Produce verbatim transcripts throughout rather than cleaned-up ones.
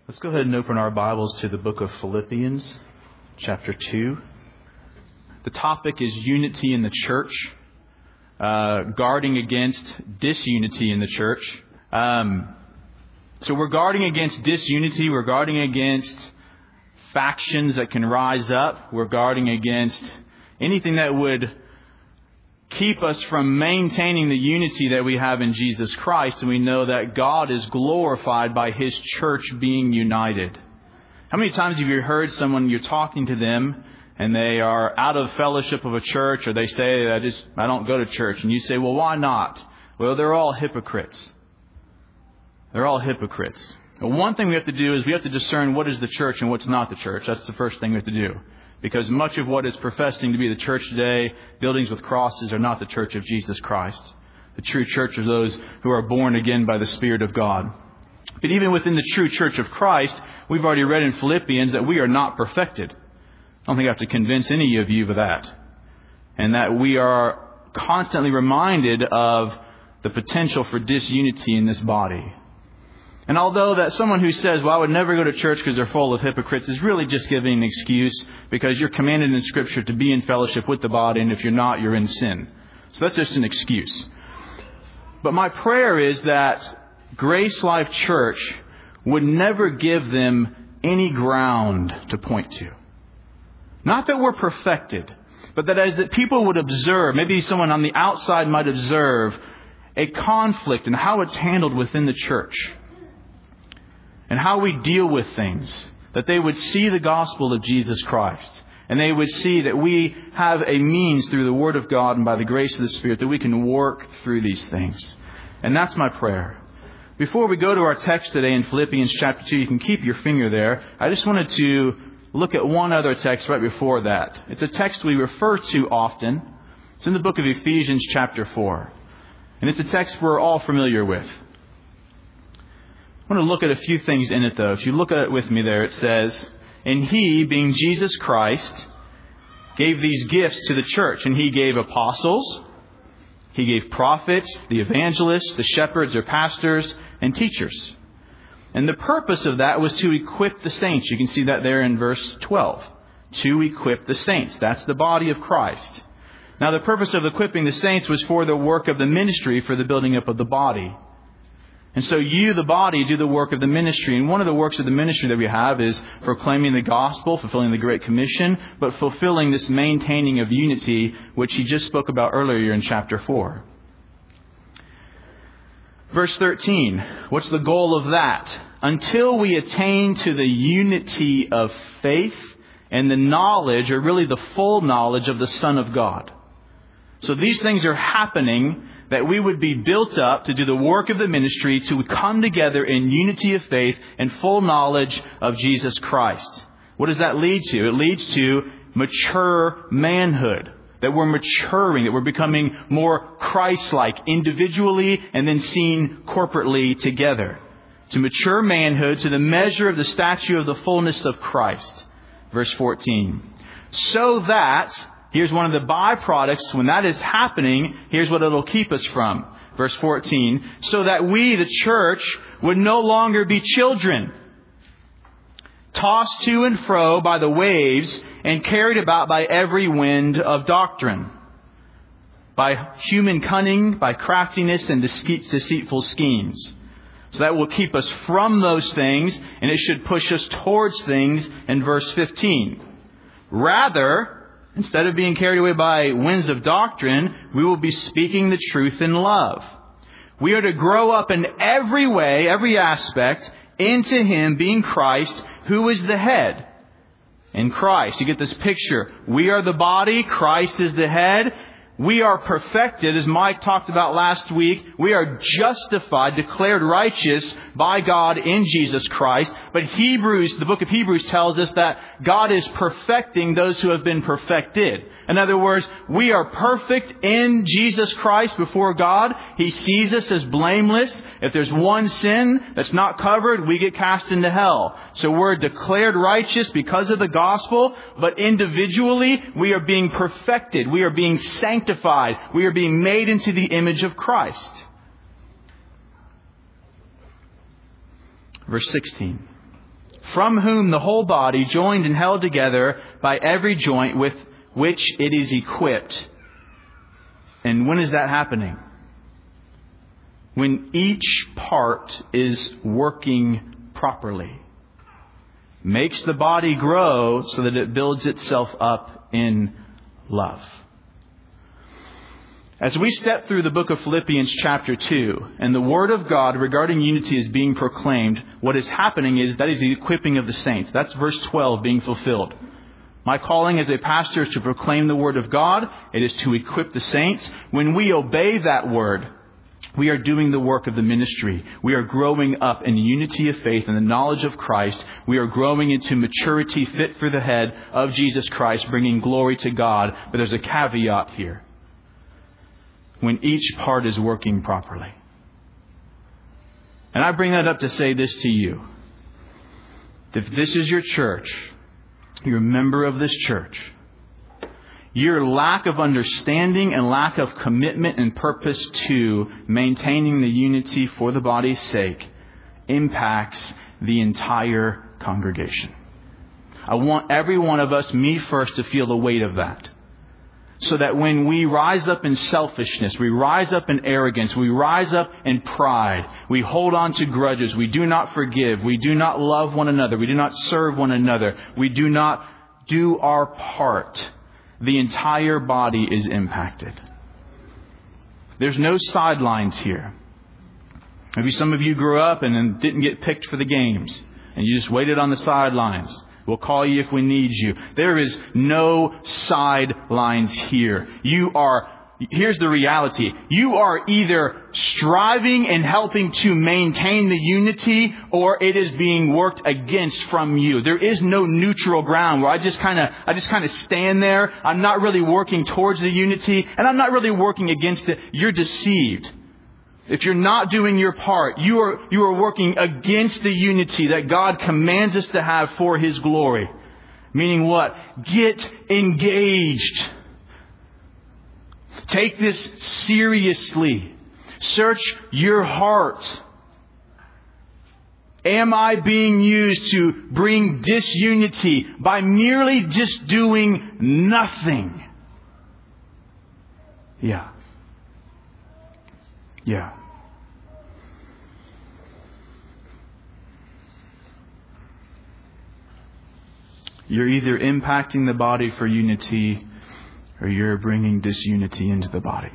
Let's go ahead and open our Bibles to the book of Philippians, chapter two. The topic is unity in the church, uh, guarding against disunity in the church. Um, so we're guarding against disunity. We're guarding against factions that can rise up. We're guarding against anything that would keep us from maintaining the unity that we have in Jesus Christ. And we know that God is glorified by His church being united. How many times have you heard someone, you're talking to them and they are out of fellowship of a church, or they say, I just, I don't go to church. And you say, well, why not? Well, they're all hypocrites. They're all hypocrites. Well, one thing we have to do is we have to discern what is the church and what's not the church. That's the first thing we have to do. Because much of what is professing to be the church today, buildings with crosses, are not the church of Jesus Christ. The true church are those who are born again by the Spirit of God. But even within the true church of Christ, we've already read in Philippians that we are not perfected. I don't think I have to convince any of you of that. And that we are constantly reminded of the potential for disunity in this body. And although that someone who says, well, I would never go to church because they're full of hypocrites, is really just giving an excuse, because you're commanded in Scripture to be in fellowship with the body, and if you're not, you're in sin. So that's just an excuse. But my prayer is that Grace Life Church would never give them any ground to point to. Not that we're perfected, but that as that people would observe, maybe someone on the outside might observe a conflict and how it's handled within the church. And how we deal with things, that they would see the gospel of Jesus Christ. And they would see that we have a means through the Word of God and by the grace of the Spirit that we can work through these things. And that's my prayer. Before we go to our text today in Philippians chapter two, you can keep your finger there. I just wanted to look at one other text right before that. It's a text we refer to often. It's in the book of Ephesians chapter four. And it's a text we're all familiar with. I want to look at a few things in it, though. If you look at it with me there, it says, and He, being Jesus Christ, gave these gifts to the church. And He gave apostles, He gave prophets, the evangelists, the shepherds or pastors, and teachers. And the purpose of that was to equip the saints. You can see that there in verse twelve. To equip the saints. That's the body of Christ. Now, the purpose of equipping the saints was for the work of the ministry, for the building up of the body. And so you, the body, do the work of the ministry. And one of the works of the ministry that we have is proclaiming the gospel, fulfilling the Great Commission, but fulfilling this maintaining of unity, which he just spoke about earlier in chapter four. Verse thirteen, what's the goal of that? Until we attain to the unity of faith and the knowledge, or really the full knowledge of the Son of God. So these things are happening, that we would be built up to do the work of the ministry, to come together in unity of faith and full knowledge of Jesus Christ. What does that lead to? It leads to mature manhood. That we're maturing, that we're becoming more Christ-like individually and then seen corporately together. To mature manhood, to the measure of the stature of the fullness of Christ. Verse fourteen. So that... Here's one of the byproducts. When that is happening, here's what it'll keep us from. Verse fourteen. So that we, the church, would no longer be children, tossed to and fro by the waves and carried about by every wind of doctrine, by human cunning, by craftiness and deceitful schemes. So that will keep us from those things, and it should push us towards things in verse fifteen. Rather, instead of being carried away by winds of doctrine, we will be speaking the truth in love. We are to grow up in every way, every aspect, into Him being Christ, who is the head. In Christ, you get this picture. We are the body, Christ is the head. We are perfected, as Mike talked about last week. We are justified, declared righteous by God in Jesus Christ. But Hebrews, the book of Hebrews tells us that God is perfecting those who have been perfected. In other words, we are perfect in Jesus Christ before God. He sees us as blameless. If there's one sin that's not covered, we get cast into hell. So we're declared righteous because of the gospel, but individually we are being perfected. We are being sanctified. We are being made into the image of Christ. Verse sixteen. from whom the whole body, joined and held together by every joint with which it is equipped. And when is that happening? When each part is working properly. Makes the body grow so that it builds itself up in love. As we step through the book of Philippians chapter two, and the Word of God regarding unity is being proclaimed, what is happening is that is the equipping of the saints. That's verse twelve being fulfilled. My calling as a pastor is to proclaim the Word of God. It is to equip the saints. When we obey that Word, we are doing the work of the ministry. We are growing up in unity of faith and the knowledge of Christ. We are growing into maturity fit for the head of Jesus Christ, bringing glory to God. But there's a caveat here. When each part is working properly. And I bring that up to say this to you. If this is your church, you're a member of this church, your lack of understanding and lack of commitment and purpose to maintaining the unity for the body's sake impacts the entire congregation. I want every one of us, me first, to feel the weight of that. So that when we rise up in selfishness, we rise up in arrogance, we rise up in pride, we hold on to grudges, we do not forgive, we do not love one another, we do not serve one another, we do not do our part, the entire body is impacted. There's no sidelines here. Maybe some of you grew up and then didn't get picked for the games, and you just waited on the sidelines. We'll call you if we need you. There is no sidelines here. You are, here's the reality. You are either striving and helping to maintain the unity, or it is being worked against from you. There is no neutral ground where I just kind of, I just kind of stand there. I'm not really working towards the unity, and I'm not really working against it. You're deceived. If you're not doing your part, you are, you are working against the unity that God commands us to have for His glory. Meaning what? Get engaged. Take this seriously. Search your heart. Am I being used to bring disunity by merely just doing nothing? Yeah. Yeah. You're either impacting the body for unity, or you're bringing disunity into the body.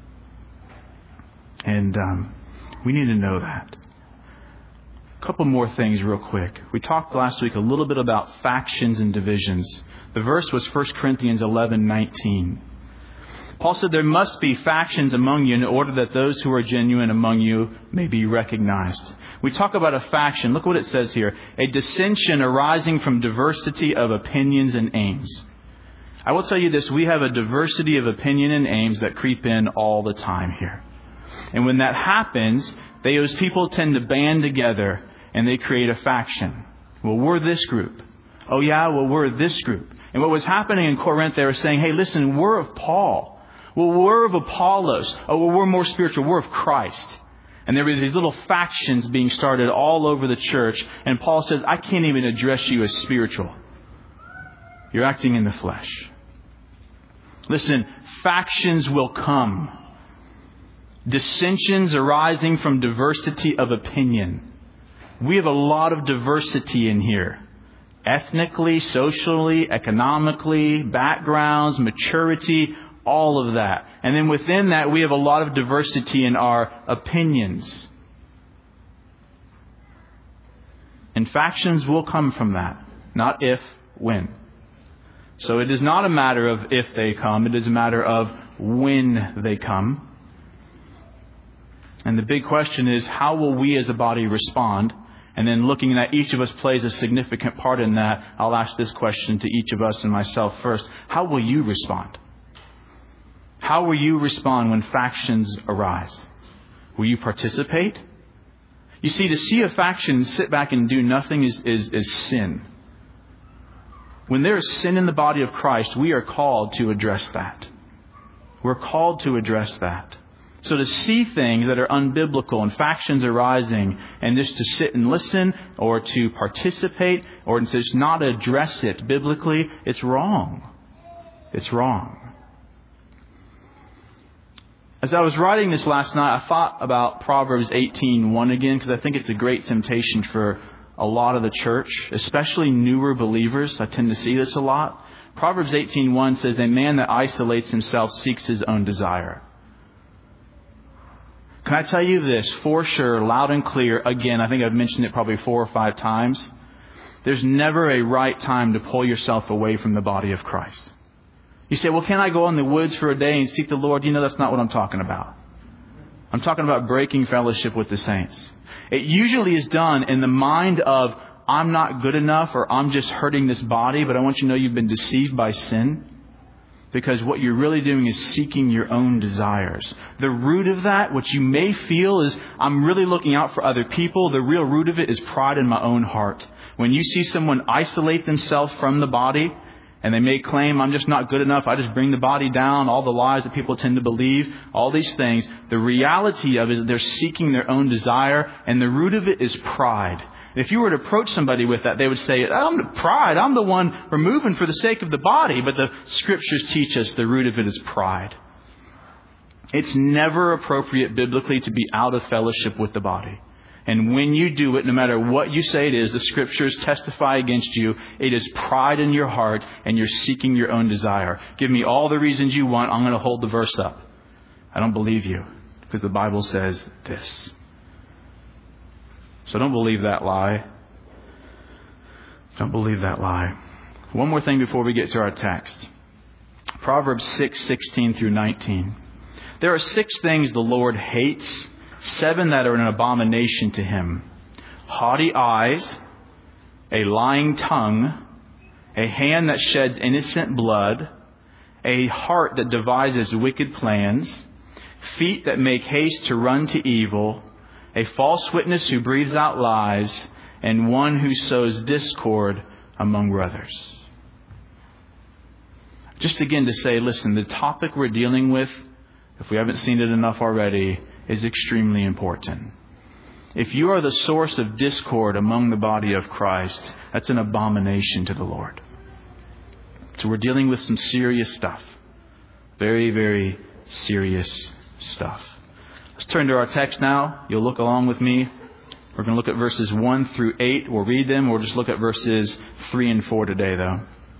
And um, we need to know that. A couple more things real quick. We talked last week a little bit about factions and divisions. The verse was First Corinthians eleven nineteen. Paul said there must be factions among you in order that those who are genuine among you may be recognized. We talk about a faction. Look what it says here. A dissension arising from diversity of opinions and aims. I will tell you this. We have a diversity of opinion and aims that creep in all the time here. And when that happens, they, those people tend to band together and they create a faction. Well, we're this group. Oh yeah, well, we're this group. And what was happening in Corinth, they were saying, hey, listen, we're of Paul. Well, we're of Apollos. Oh, well, we're more spiritual. We're of Christ. And there were these little factions being started all over the church. And Paul says, I can't even address you as spiritual. You're acting in the flesh. Listen, factions will come. Dissensions arising from diversity of opinion. We have a lot of diversity in here. Ethnically, socially, economically, backgrounds, maturity, all of that. And then within that, we have a lot of diversity in our opinions. And factions will come from that. Not if, when. So it is not a matter of if they come. It is a matter of when they come. And the big question is, how will we as a body respond? And then looking at each of us plays a significant part in that, I'll ask this question to each of us and myself first. How will you respond? How will you respond when factions arise? Will you participate? You see, to see a faction sit back and do nothing is, is, is sin. When there is sin in the body of Christ, we are called to address that. We're called to address that. So to see things that are unbiblical and factions arising and just to sit and listen or to participate or to just not address it biblically, it's wrong. It's wrong. As I was writing this last night, I thought about Proverbs eighteen one again, because I think it's a great temptation for a lot of the church, especially newer believers. I tend to see this a lot. Proverbs eighteen one says, "A man that isolates himself seeks his own desire." Can I tell you this for sure, loud and clear? Again, I think I've mentioned it probably four or five times. There's never a right time to pull yourself away from the body of Christ. You say, well, can I go in the woods for a day and seek the Lord? You know, that's not what I'm talking about. I'm talking about breaking fellowship with the saints. It usually is done in the mind of, I'm not good enough or I'm just hurting this body, but I want you to know you've been deceived by sin. Because what you're really doing is seeking your own desires. The root of that, what you may feel is, I'm really looking out for other people. The real root of it is pride in my own heart. When you see someone isolate themselves from the body, and they may claim, I'm just not good enough, I just bring the body down, all the lies that people tend to believe, all these things. The reality of it is they're seeking their own desire, and the root of it is pride. If you were to approach somebody with that, they would say, I'm the pride, I'm the one removing for the sake of the body. But the Scriptures teach us the root of it is pride. It's never appropriate biblically to be out of fellowship with the body. And when you do it, no matter what you say it is, the Scriptures testify against you. It is pride in your heart and you're seeking your own desire. Give me all the reasons you want. I'm going to hold the verse up. I don't believe you because the Bible says this. So don't believe that lie. Don't believe that lie. One more thing before we get to our text. Proverbs six sixteen through nineteen. There are six things the Lord hates, seven that are an abomination to Him. Haughty eyes, a lying tongue, a hand that sheds innocent blood, a heart that devises wicked plans, feet that make haste to run to evil, a false witness who breathes out lies, and one who sows discord among brothers. Just again to say, listen, the topic we're dealing with, if we haven't seen it enough already, is extremely important. If you are the source of discord among the body of Christ, that's an abomination to the Lord. So we're dealing with some serious stuff. Very, very serious stuff. Let's turn to our text now. You'll look along with me. We're going to look at verses one through eight. We'll read them. We'll just look at verses three and four today, though.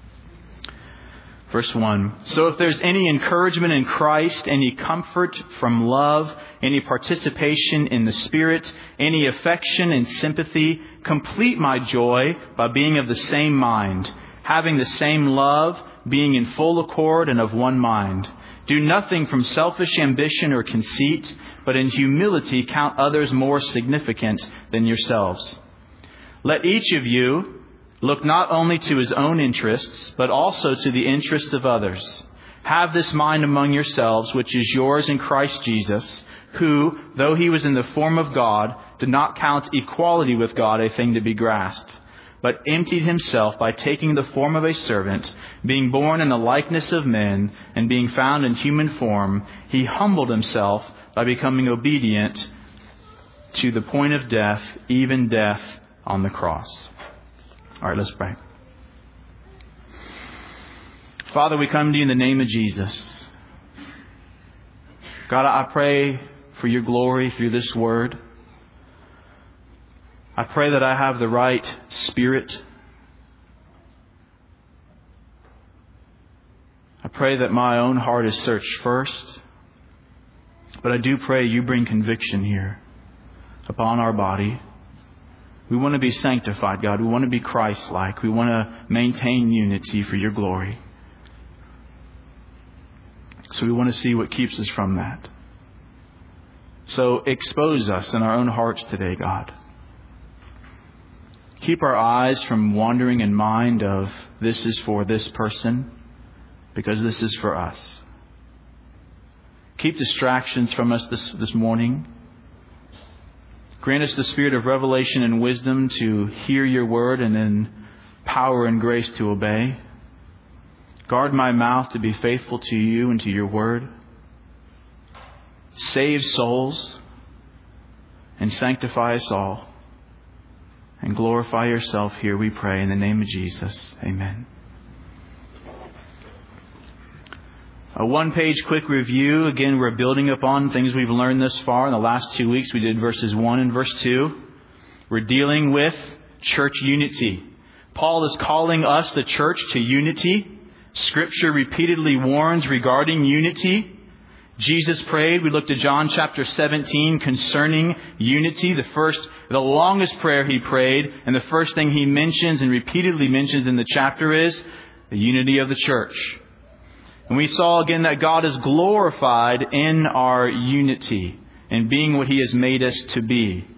Verse one. So if there's any encouragement in Christ, any comfort from love, any participation in the Spirit, any affection and sympathy, complete my joy by being of the same mind, having the same love, being in full accord and of one mind. Do nothing from selfish ambition or conceit, but in humility count others more significant than yourselves. Let each of you look not only to his own interests, but also to the interests of others. Have this mind among yourselves, which is yours in Christ Jesus, who, though He was in the form of God, did not count equality with God a thing to be grasped, but emptied Himself by taking the form of a servant, being born in the likeness of men, and being found in human form, He humbled Himself by becoming obedient to the point of death, even death on the cross. All right, let's pray. Father, we come to You in the name of Jesus. God, I pray for Your glory through this word. I pray that I have the right spirit. I pray that my own heart is searched first. But I do pray You bring conviction here upon our body. We want to be sanctified, God. We want to be Christ-like. We want to maintain unity for Your glory. So we want to see what keeps us from that. So expose us in our own hearts today, God. Keep our eyes from wandering in mind of this is for this person, because this is for us. Keep distractions from us this, this morning. Grant us the spirit of revelation and wisdom to hear Your word, and then power and grace to obey. Guard my mouth to be faithful to You and to Your word. save souls and sanctify us all and glorify yourself here, we pray in the name of Jesus. Amen. A one-page quick review. Again, we're building upon things we've learned thus far. In the last two weeks, we did verses one and verse two. We're dealing with church unity. Paul is calling us, the church, to unity. Scripture repeatedly warns regarding unity. Jesus prayed. We looked at John chapter seventeen concerning unity. The first, the longest prayer he prayed, and the first thing he mentions and repeatedly mentions in the chapter is the unity of the church. And we saw again that God is glorified in our unity and being what He has made us to be.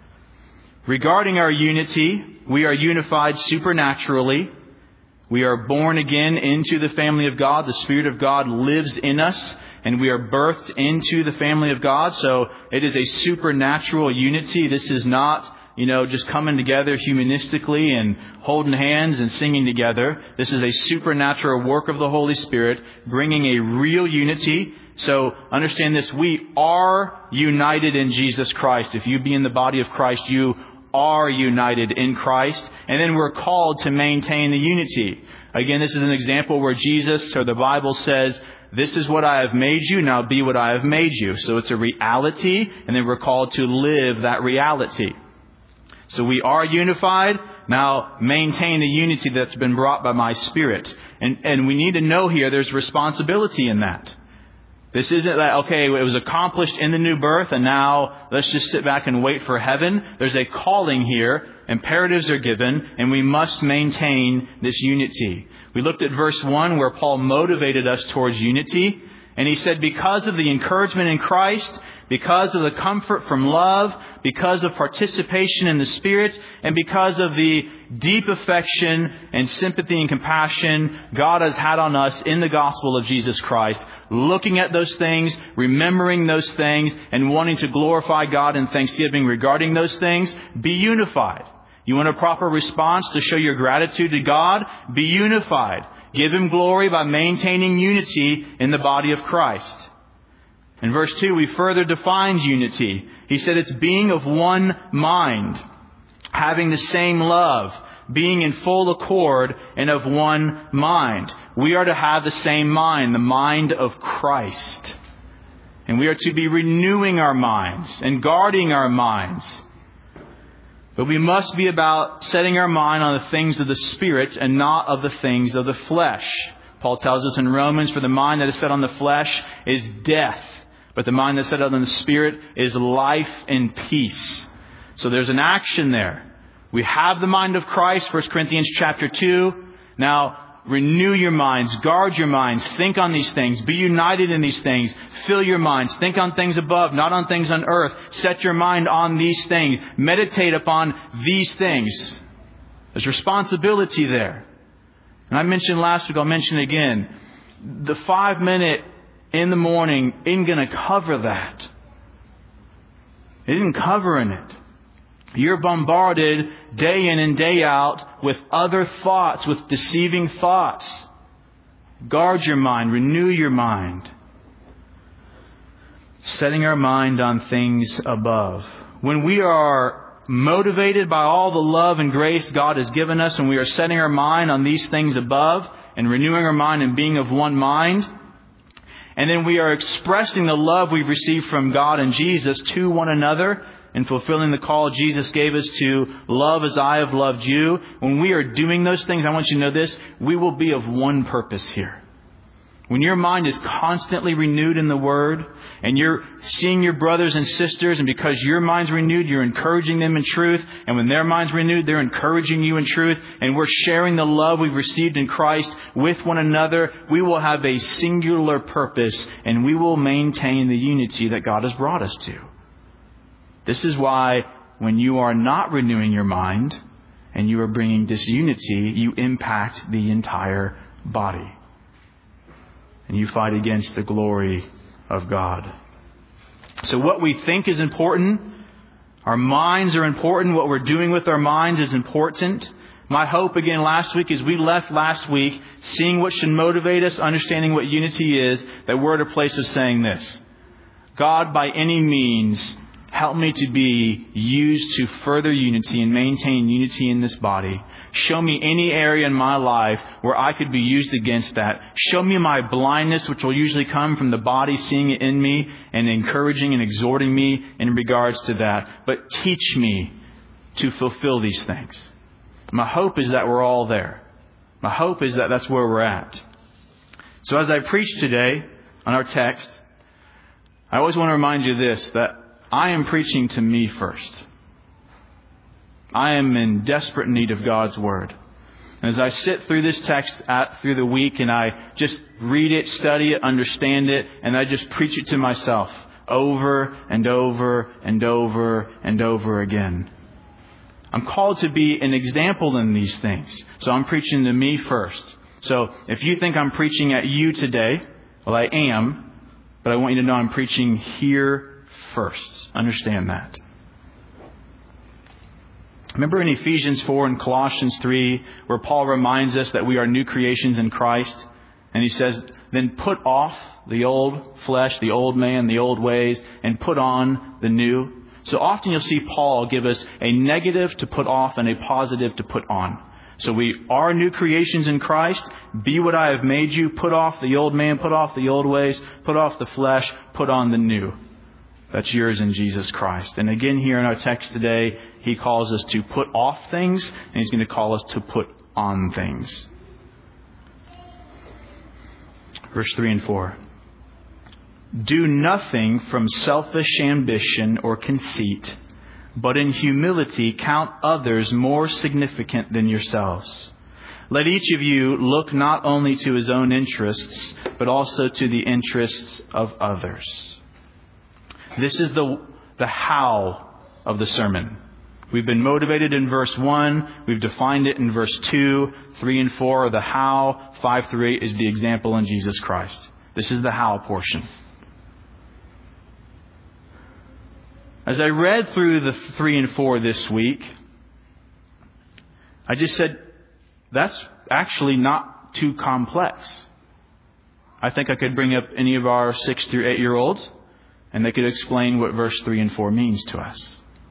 Regarding our unity, we are unified supernaturally. We are born again into the family of God. The Spirit of God lives in us, and we are birthed into the family of God. So it is a supernatural unity. This is not, you know, just coming together humanistically and holding hands and singing together. This is a supernatural work of the Holy Spirit, bringing a real unity. So understand this, we are united in Jesus Christ. If you be in the body of Christ, you are united in Christ. And then we're called to maintain the unity. Again, this is an example where Jesus, or the Bible says, this is what I have made you, now be what I have made you. So it's a reality, and then we're called to live that reality. So we are unified. Now maintain the unity that's been brought by my Spirit. And, and we need to know here there's responsibility in that. This isn't that, okay, it was accomplished in the new birth and now let's just sit back and wait for heaven. There's a calling here. Imperatives are given and we must maintain this unity. We looked at verse one where Paul motivated us towards unity. And he said, because of the encouragement in Christ, because of the comfort from love, because of participation in the Spirit, and because of the deep affection and sympathy and compassion God has had on us in the gospel of Jesus Christ, looking at those things, remembering those things, and wanting to glorify God in thanksgiving regarding those things, be unified. You want a proper response to show your gratitude to God? Be unified. Give Him glory by maintaining unity in the body of Christ. In verse two, we further defined unity. He said it's being of one mind, having the same love, being in full accord and of one mind. We are to have the same mind, the mind of Christ. And we are to be renewing our minds and guarding our minds. But we must be about setting our mind on the things of the Spirit and not of the things of the flesh. Paul tells us in Romans, for the mind that is set on the flesh is death, but the mind that is set on the Spirit is life and peace. So there's an action there. We have the mind of Christ, First Corinthians chapter two. Now, renew your minds, guard your minds, think on these things, be united in these things, fill your minds, think on things above, not on things on earth. Set your mind on these things, meditate upon these things. There's responsibility there. And I mentioned last week, I'll mention it again. The five minute in the morning isn't going to cover that. It isn't covering it. You're bombarded day in and day out with other thoughts, with deceiving thoughts. Guard your mind, renew your mind. Setting our mind on things above. When we are motivated by all the love and grace God has given us, and we are setting our mind on these things above and renewing our mind and being of one mind, and then we are expressing the love we've received from God and Jesus to one another, and fulfilling the call Jesus gave us to love as I have loved you. When we are doing those things, I want you to know this, we will be of one purpose here. When your mind is constantly renewed in the Word, and you're seeing your brothers and sisters, and because your mind's renewed, you're encouraging them in truth, and when their mind's renewed, they're encouraging you in truth, and we're sharing the love we've received in Christ with one another, we will have a singular purpose, and we will maintain the unity that God has brought us to. This is why when you are not renewing your mind and you are bringing disunity, you impact the entire body. And you fight against the glory of God. So what we think is important. Our minds are important. What we're doing with our minds is important. My hope again last week is we left last week seeing what should motivate us, understanding what unity is, that we're at a place of saying this. God, by any means, help me to be used to further unity and maintain unity in this body. Show me any area in my life where I could be used against that. Show me my blindness, which will usually come from the body seeing it in me and encouraging and exhorting me in regards to that. But teach me to fulfill these things. My hope is that we're all there. My hope is that that's where we're at. So as I preach today on our text, I always want to remind you this, that I am preaching to me first. I am in desperate need of God's Word. And as I sit through this text at, through the week and I just read it, study it, understand it, and I just preach it to myself over and over and over and over again. I'm called to be an example in these things. So I'm preaching to me first. So if you think I'm preaching at you today, well, I am, but I want you to know I'm preaching here first. Understand that. Remember in Ephesians four and Colossians three, where Paul reminds us that we are new creations in Christ. And he says, then put off the old flesh, the old man, the old ways, and put on the new. So often you'll see Paul give us a negative to put off and a positive to put on. So we are new creations in Christ. Be what I have made you. Put off the old man, put off the old ways, put off the flesh, put on the new. That's yours in Jesus Christ. And again, here in our text today, he calls us to put off things, and he's going to call us to put on things. Verse three and four. Do nothing from selfish ambition or conceit, but in humility count others more significant than yourselves. Let each of you look not only to his own interests, but also to the interests of others. This is the, the how of the sermon. We've been motivated in verse one. We've defined it in verse two. three and four are the how. five through eight is the example in Jesus Christ. This is the how portion. As I read through the three and four this week, I just said, that's actually not too complex. I think I could bring up any of our six through eight year olds and they could explain what verse three and four means to us.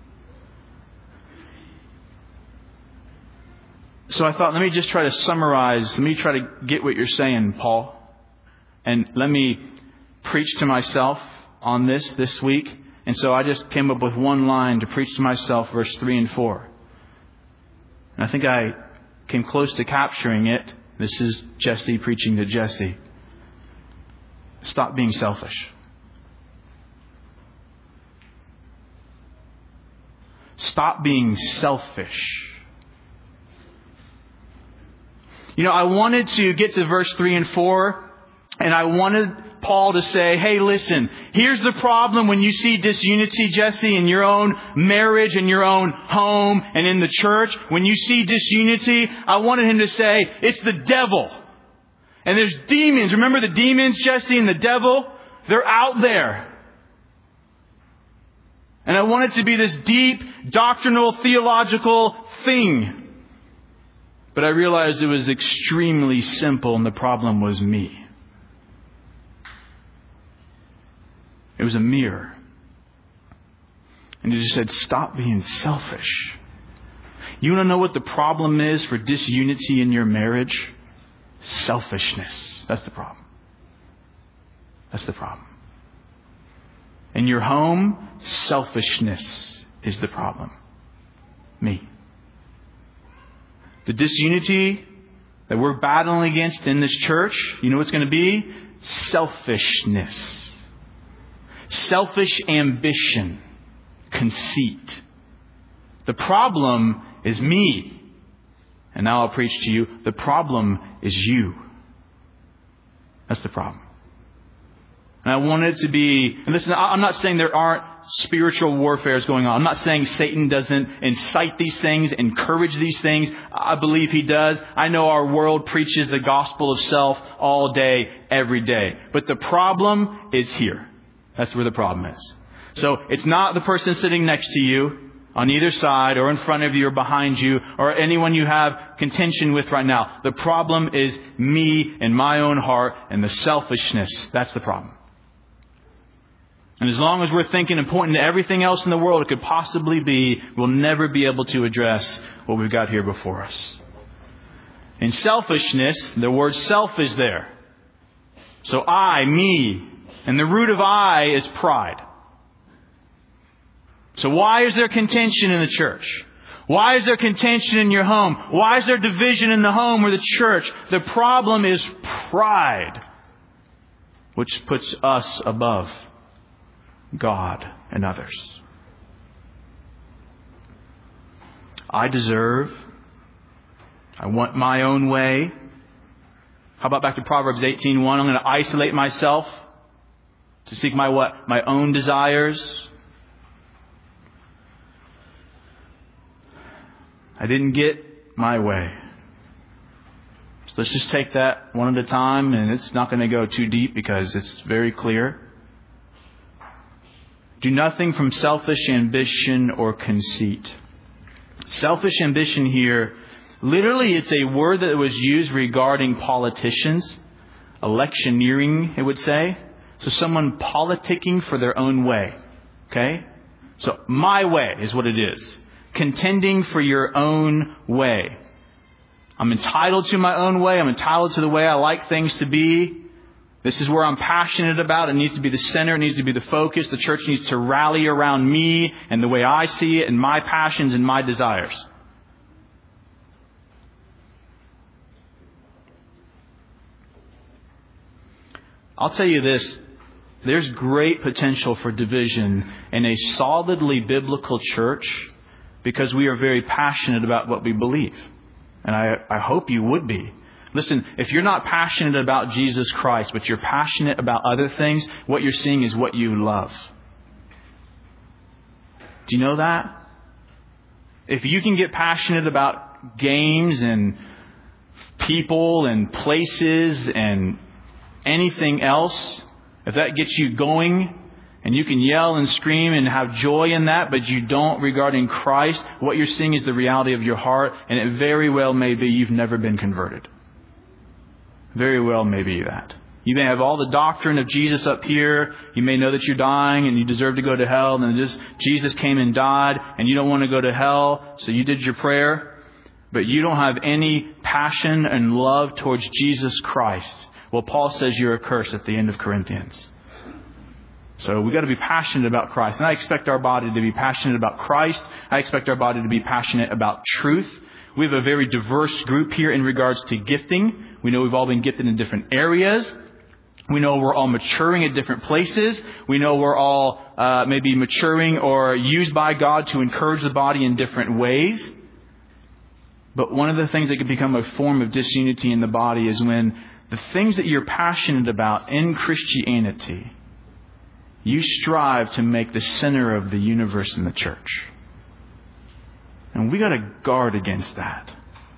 So I thought, let me just try to summarize. Let me try to get what you're saying, Paul. And let me preach to myself on this this week. And so I just came up with one line to preach to myself, verse three and four. And I think I came close to capturing it. This is Jesse preaching to Jesse. Stop being selfish. Stop being selfish. You know, I wanted to get to verse three and four, and I wanted Paul to say, hey, listen, here's the problem when you see disunity, Jesse, in your own marriage, in your own home, and in the church. When you see disunity, I wanted him to say, it's the devil. And there's demons. Remember the demons, Jesse, and the devil? They're out there. And I want it to be this deep, doctrinal, theological thing. But I realized it was extremely simple, and the problem was me. It was a mirror. And he just said, stop being selfish. You want to know what the problem is for disunity in your marriage? Selfishness. That's the problem. That's the problem. In your home, selfishness is the problem. Me. The disunity that we're battling against in this church, you know what's going to be? Selfishness. Selfish ambition. Conceit. The problem is me. And now I'll preach to you. The problem is you. That's the problem. And I want it to be, and listen, I'm not saying there aren't spiritual warfares going on. I'm not saying Satan doesn't incite these things, encourage these things. I believe he does. I know our world preaches the gospel of self all day, every day. But the problem is here. That's where the problem is. So it's not the person sitting next to you on either side or in front of you or behind you or anyone you have contention with right now. The problem is me and my own heart and the selfishness. That's the problem. And as long as we're thinking and pointing to everything else in the world it could possibly be, we'll never be able to address what we've got here before us. In selfishness, the word self is there. So I, me, and the root of I is pride. So why is there contention in the church? Why is there contention in your home? Why is there division in the home or the church? The problem is pride, which puts us above God and others. I deserve. I want my own way. How about back to Proverbs eighteen one? I'm going to isolate myself to seek my what? My own desires. I didn't get my way. So let's just take that one at a time, and it's not going to go too deep because it's very clear. Do nothing from selfish ambition or conceit. Selfish ambition here, literally it's a word that was used regarding politicians. Electioneering, it would say. So someone politicking for their own way. Okay? So my way is what it is. Contending for your own way. I'm entitled to my own way. I'm entitled to the way I like things to be. This is where I'm passionate about. It needs to be the center. It needs to be the focus. The church needs to rally around me and the way I see it and my passions and my desires. I'll tell you this. There's great potential for division in a solidly biblical church because we are very passionate about what we believe. And I, I hope you would be. Listen, if you're not passionate about Jesus Christ, but you're passionate about other things, what you're seeing is what you love. Do you know that? If you can get passionate about games and people and places and anything else, if that gets you going, and you can yell and scream and have joy in that, but you don't regarding Christ, what you're seeing is the reality of your heart, and it very well may be you've never been converted. Very well may be that. You may have all the doctrine of Jesus up here. You may know that you're dying and you deserve to go to hell, and just Jesus came and died, and you don't want to go to hell, so you did your prayer, but you don't have any passion and love towards Jesus Christ. Well, Paul says you're accursed at the end of Corinthians. So we've got to be passionate about Christ. And I expect our body to be passionate about Christ. I expect our body to be passionate about truth. We have a very diverse group here in regards to gifting. We know we've all been gifted in different areas. We know we're all maturing at different places. We know we're all uh, maybe maturing or used by God to encourage the body in different ways. But one of the things that can become a form of disunity in the body is when the things that you're passionate about in Christianity, you strive to make the center of the universe in the church. And we got to guard against that.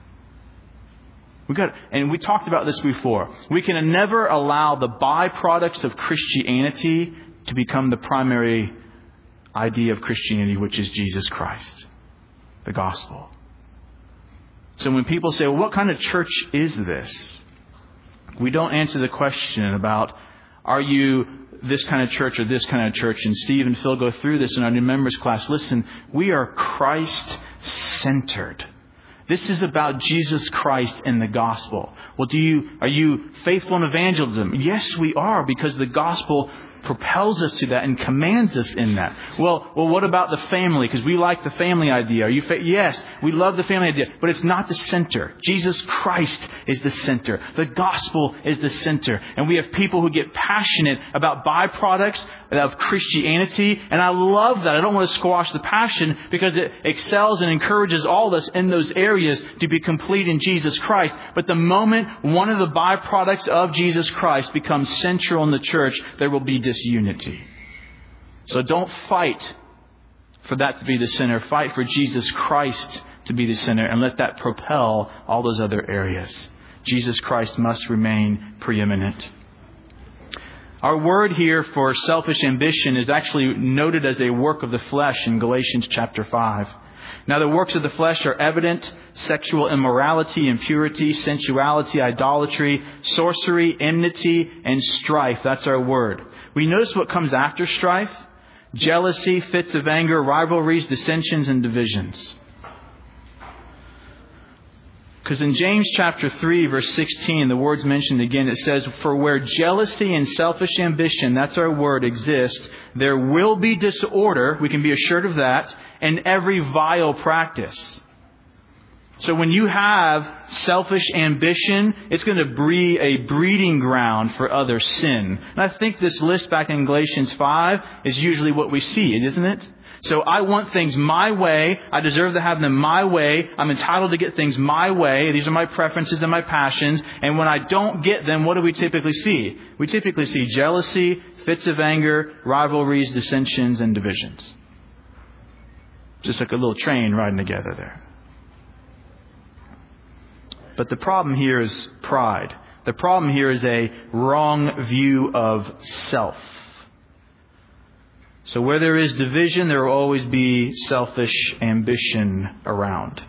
We got, and we talked about this before. We can never allow the byproducts of Christianity to become the primary idea of Christianity, which is Jesus Christ, the gospel. So when people say, well, what kind of church is this? We don't answer the question about, are you this kind of church or this kind of church? And Steve and Phil go through this in our new members class. Listen, we are Christ-centered. This is about Jesus Christ and the gospel. Well, do you are you faithful in evangelism? Yes, we are, because the gospel propels us to that and commands us in that. Well, well, what about the family? Because we like the family idea. Are you fa- yes, we love the family idea, but it's not the center. Jesus Christ is the center. The gospel is the center. And we have people who get passionate about byproducts of Christianity, and I love that. I don't want to squash the passion because it excels and encourages all of us in those areas to be complete in Jesus Christ. But the moment one of the byproducts of Jesus Christ becomes central in the church, there will be disunity. So don't fight for that to be the center. Fight for Jesus Christ to be the center and let that propel all those other areas. Jesus Christ must remain preeminent. Our word here for selfish ambition is actually noted as a work of the flesh in Galatians chapter five. Now the works of the flesh are evident: sexual immorality, impurity, sensuality, idolatry, sorcery, enmity, and strife. That's our word. we notice what comes after strife. Jealousy, fits of anger, rivalries, dissensions, and divisions. Because in James chapter three, verse sixteen, the word's mentioned again. It says, "For where jealousy and selfish ambition," that's our word, "exist, there will be disorder," we can be assured of that, "and every vile practice." So when you have selfish ambition, it's going to be a breeding ground for other sin. And I think this list back in Galatians five is usually what we see, isn't it? So I want things my way. I deserve to have them my way. I'm entitled to get things my way. These are my preferences and my passions. And when I don't get them, what do we typically see? We typically see jealousy, fits of anger, rivalries, dissensions, and divisions. Just like a little train riding together there. But the problem here is pride. The problem here is a wrong view of self. So where there is division, there will always be selfish ambition around.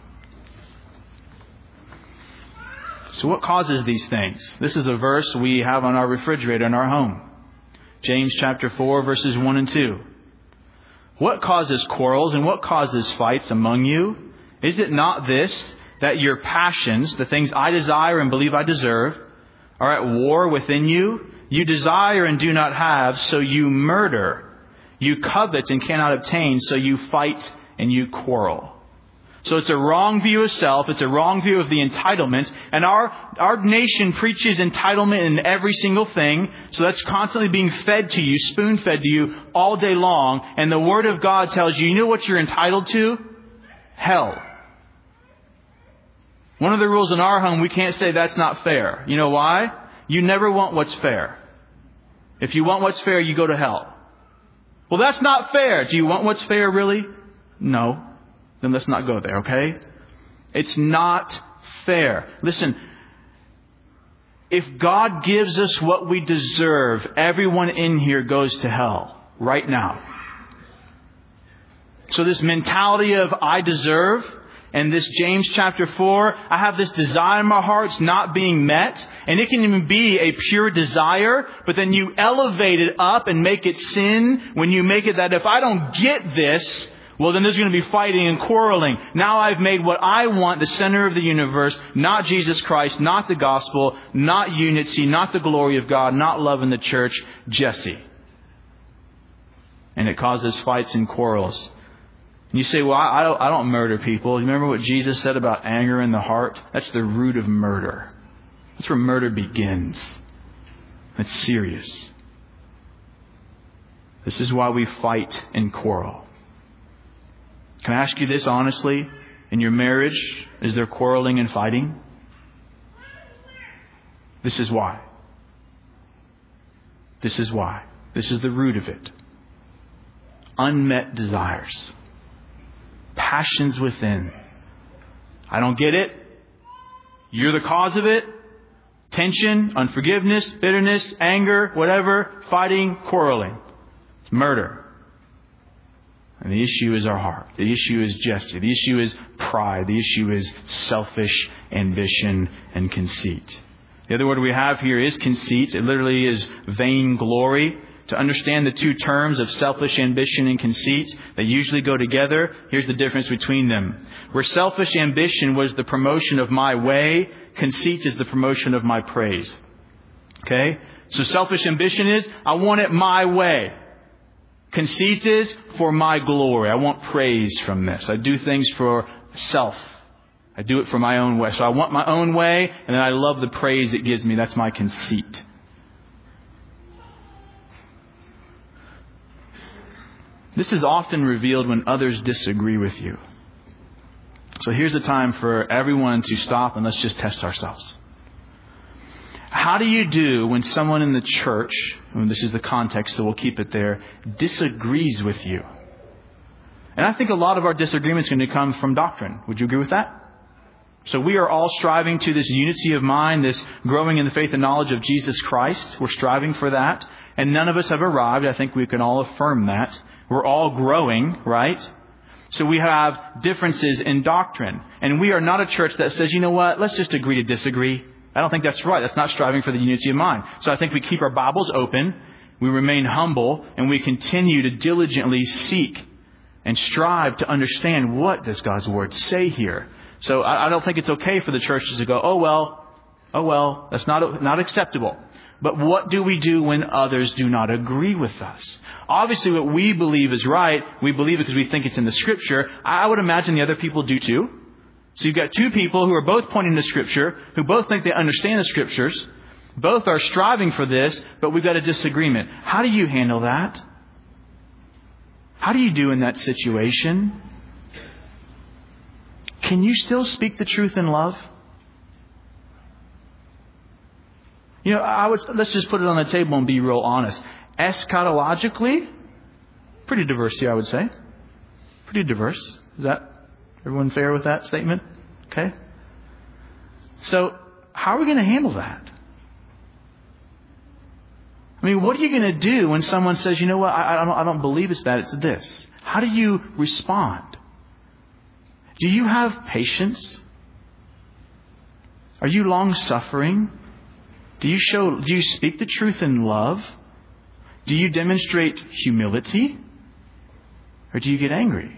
So what causes these things? This is a verse we have on our refrigerator in our home. James chapter four, verses one and two. "What causes quarrels and what causes fights among you? Is it not this, that your passions, the things I desire and believe I deserve, are at war within you? You desire and do not have, so you murder. You covet and cannot obtain, so you fight and you quarrel." So it's a wrong view of self. It's a wrong view of the entitlement. And our, our nation preaches entitlement in every single thing. So that's constantly being fed to you, spoon-fed to you all day long. And the Word of God tells you, you know what you're entitled to? Hell. One of the rules in our home, we can't say that's not fair. You know why? You never want what's fair. If you want what's fair, you go to hell. Well, that's not fair. Do you want what's fair, really? No. Then let's not go there, okay? It's not fair. Listen, if God gives us what we deserve, everyone in here goes to hell right now. So this mentality of I deserve, and this James chapter four, I have this desire in my heart, it's not being met. And it can even be a pure desire, but then you elevate it up and make it sin when you make it that if I don't get this, well then there's going to be fighting and quarreling. Now I've made what I want the center of the universe, not Jesus Christ, not the gospel, not unity, not the glory of God, not love in the church, Jesse. And it causes fights and quarrels. And you say, well, I don't, I don't murder people. You remember what Jesus said about anger in the heart? That's the root of murder. That's where murder begins. It's serious. This is why we fight and quarrel. Can I ask you this honestly? In your marriage, is there quarreling and fighting? This is why. This is why. This is the root of it. Unmet desires. Passions within. I don't get it. You're the cause of it. Tension, unforgiveness, bitterness, anger, whatever, fighting, quarreling. It's murder. And the issue is our heart. The issue is Jesse. The issue is pride. The issue is selfish ambition and conceit. The other word we have here is conceit. It literally is vainglory. To understand the two terms of selfish ambition and conceit, they usually go together. Here's the difference between them. Where selfish ambition was the promotion of my way, conceit is the promotion of my praise. Okay? So selfish ambition is, I want it my way. Conceit is for my glory. I want praise from this. I do things for self. I do it for my own way. So I want my own way, and then I love the praise it gives me. That's my conceit. This is often revealed when others disagree with you. So here's the time for everyone to stop and let's just test ourselves. How do you do when someone in the church, and this is the context, so we'll keep it there, disagrees with you? And I think a lot of our disagreements are going to come from doctrine. Would you agree with that? So we are all striving to this unity of mind, this growing in the faith and knowledge of Jesus Christ. We're striving for that. And none of us have arrived. I think we can all affirm that. We're all growing, right? So we have differences in doctrine. And we are not a church that says, you know what, let's just agree to disagree. I don't think that's right. That's not striving for the unity of mind. So I think we keep our Bibles open. we remain humble, and we continue to diligently seek and strive to understand what does God's Word say here. So I, I don't think it's okay for the churches to go, oh well, oh well, that's not not acceptable. But what do we do when others do not agree with us? Obviously, what we believe is right, we believe it because we think it's in the Scripture. I would imagine the other people do too. So you've got two people who are both pointing to Scripture, who both think they understand the Scriptures. Both are striving for this, but we've got a disagreement. How do you handle that? How do you do in that situation? Can you still speak the truth in love? You know, I was, let's just put it on the table and be real honest. Eschatologically, pretty diverse here, I would say. Pretty diverse. Is that everyone fair with that statement? Okay. So, how are we going to handle that? I mean, what are you going to do when someone says, you know what, I, I, don't, I don't believe it's that, it's this. How do you respond? Do you have patience? Are you long-suffering? Do you show, do you speak the truth in love? Do you demonstrate humility? Or do you get angry?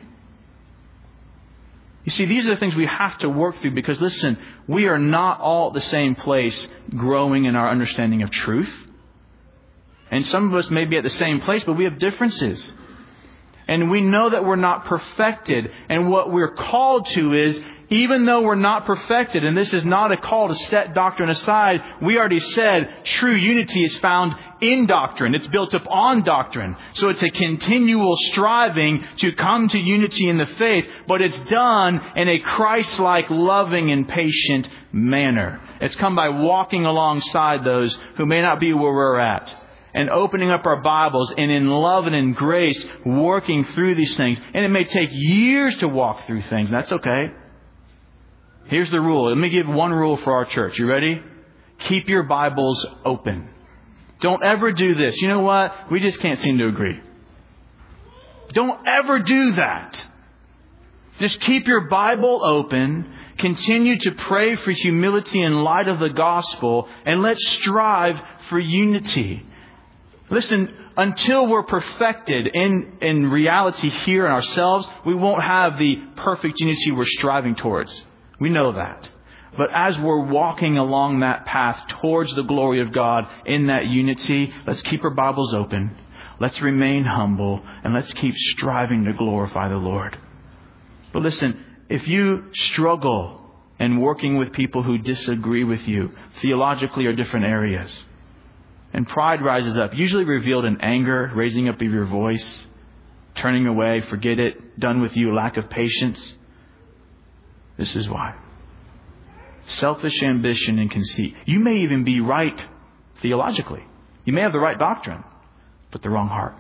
You see, these are the things we have to work through because, listen, we are not all at the same place growing in our understanding of truth. And some of us may be at the same place, but we have differences. And we know that we're not perfected. And what we're called to is, even though we're not perfected, and this is not a call to set doctrine aside, we already said true unity is found in doctrine. It's built up on doctrine. So it's a continual striving to come to unity in the faith, but it's done in a Christ-like, loving, and patient manner. It's come by walking alongside those who may not be where we're at, and opening up our Bibles and in love and in grace working through these things. And it may take years to walk through things. That's okay. Here's the rule. Let me give one rule for our church. You ready? Keep your Bibles open. Don't ever do this. You know what? We just can't seem to agree. Don't ever do that. Just keep your Bible open. Continue to pray for humility in light of the gospel. And let's strive for unity. Listen, until we're perfected in, in reality here in ourselves, we won't have the perfect unity we're striving towards. We know that. But as we're walking along that path towards the glory of God in that unity, let's keep our Bibles open. Let's remain humble. And let's keep striving to glorify the Lord. But listen, if you struggle in working with people who disagree with you theologically or different areas, and pride rises up, usually revealed in anger, raising up of your voice, turning away, forget it, done with you, lack of patience. This is why. Selfish ambition and conceit. You may even be right theologically. You may have the right doctrine, but the wrong heart.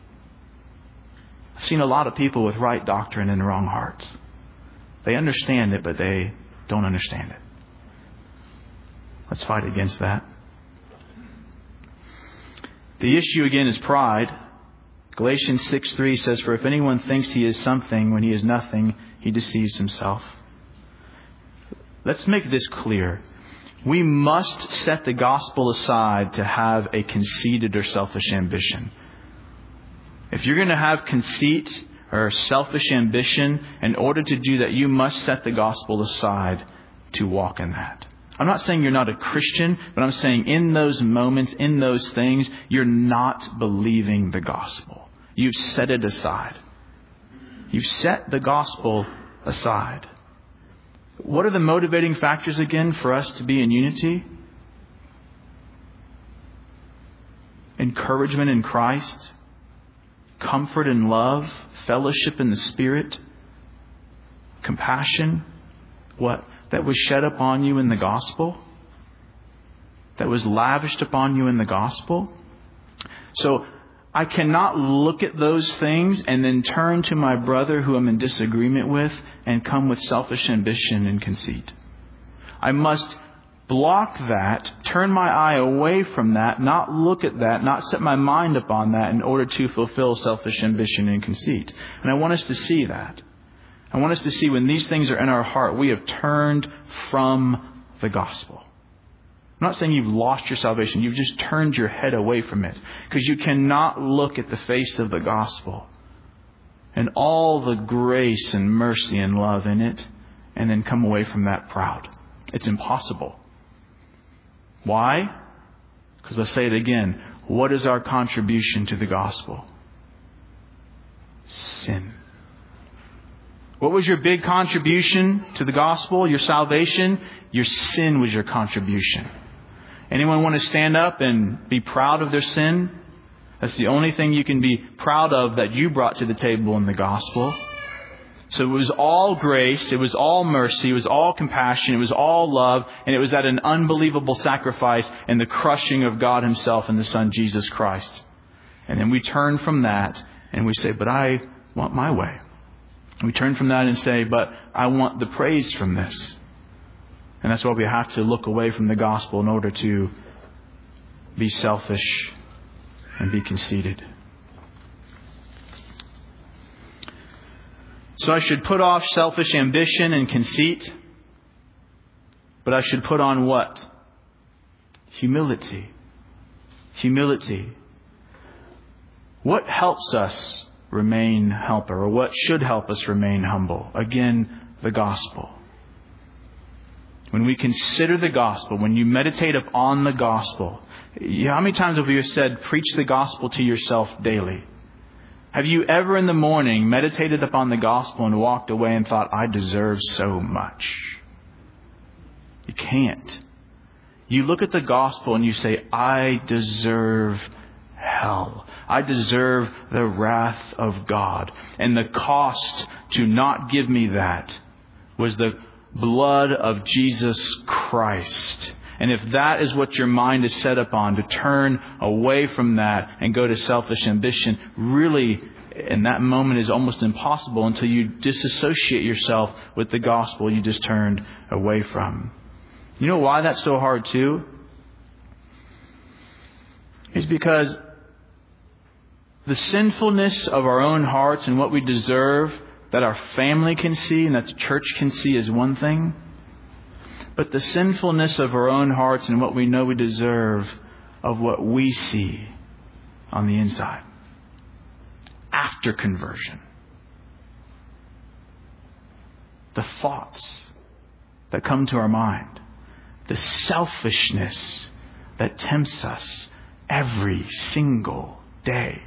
I've seen a lot of people with right doctrine and wrong hearts. They understand it, but they don't understand it. Let's fight against that. The issue again is pride. Galatians six three says, "For if anyone thinks he is something when he is nothing, he deceives himself." Let's make this clear. We must set the gospel aside to have a conceited or selfish ambition. If you're going to have conceit or selfish ambition, in order to do that, you must set the gospel aside to walk in that. I'm not saying you're not a Christian, but I'm saying in those moments, in those things, you're not believing the gospel. You've set it aside. You've set the gospel aside. What are the motivating factors again for us to be in unity? Encouragement in Christ, comfort in love, fellowship in the Spirit, compassion. What? That was shed upon you in the gospel? That was lavished upon you in the gospel? So I cannot look at those things and then turn to my brother who I'm in disagreement with and come with selfish ambition and conceit. I must block that, turn my eye away from that, not look at that, not set my mind upon that in order to fulfill selfish ambition and conceit. And I want us to see that. I want us to see when these things are in our heart, we have turned from the gospel. I'm not saying you've lost your salvation. You've just turned your head away from it. Because you cannot look at the face of the gospel and all the grace and mercy and love in it and then come away from that proud. It's impossible. Why? Because I'll say it again. What is our contribution to the gospel? Sin. What was your big contribution to the gospel, your salvation? Your sin was your contribution. Anyone want to stand up and be proud of their sin? That's the only thing you can be proud of that you brought to the table in the gospel. So it was all grace, it was all mercy, it was all compassion, it was all love, and it was at an unbelievable sacrifice and the crushing of God Himself and the Son Jesus Christ. And then we turn from that and we say, but I want my way. We turn from that and say, but I want the praise from this. And that's why we have to look away from the gospel in order to be selfish and be conceited. So I should put off selfish ambition and conceit, but I should put on what? Humility. Humility. What helps us remain helper, or what should help us remain humble? Again, the gospel. When we consider the gospel, when you meditate upon the gospel, how many times have you said, preach the gospel to yourself daily? Have you ever in the morning meditated upon the gospel and walked away and thought, I deserve so much? You can't. You look at the gospel and you say, I deserve hell. I deserve the wrath of God. And the cost to not give me that was the blood of Jesus Christ. And if that is what your mind is set upon, to turn away from that and go to selfish ambition, really, in that moment is almost impossible until you disassociate yourself with the gospel you just turned away from. You know why that's so hard too? It's because the sinfulness of our own hearts and what we deserve that our family can see and that the church can see is one thing. But the sinfulness of our own hearts and what we know we deserve of what we see on the inside after conversion. The thoughts that come to our mind. The selfishness that tempts us every single day.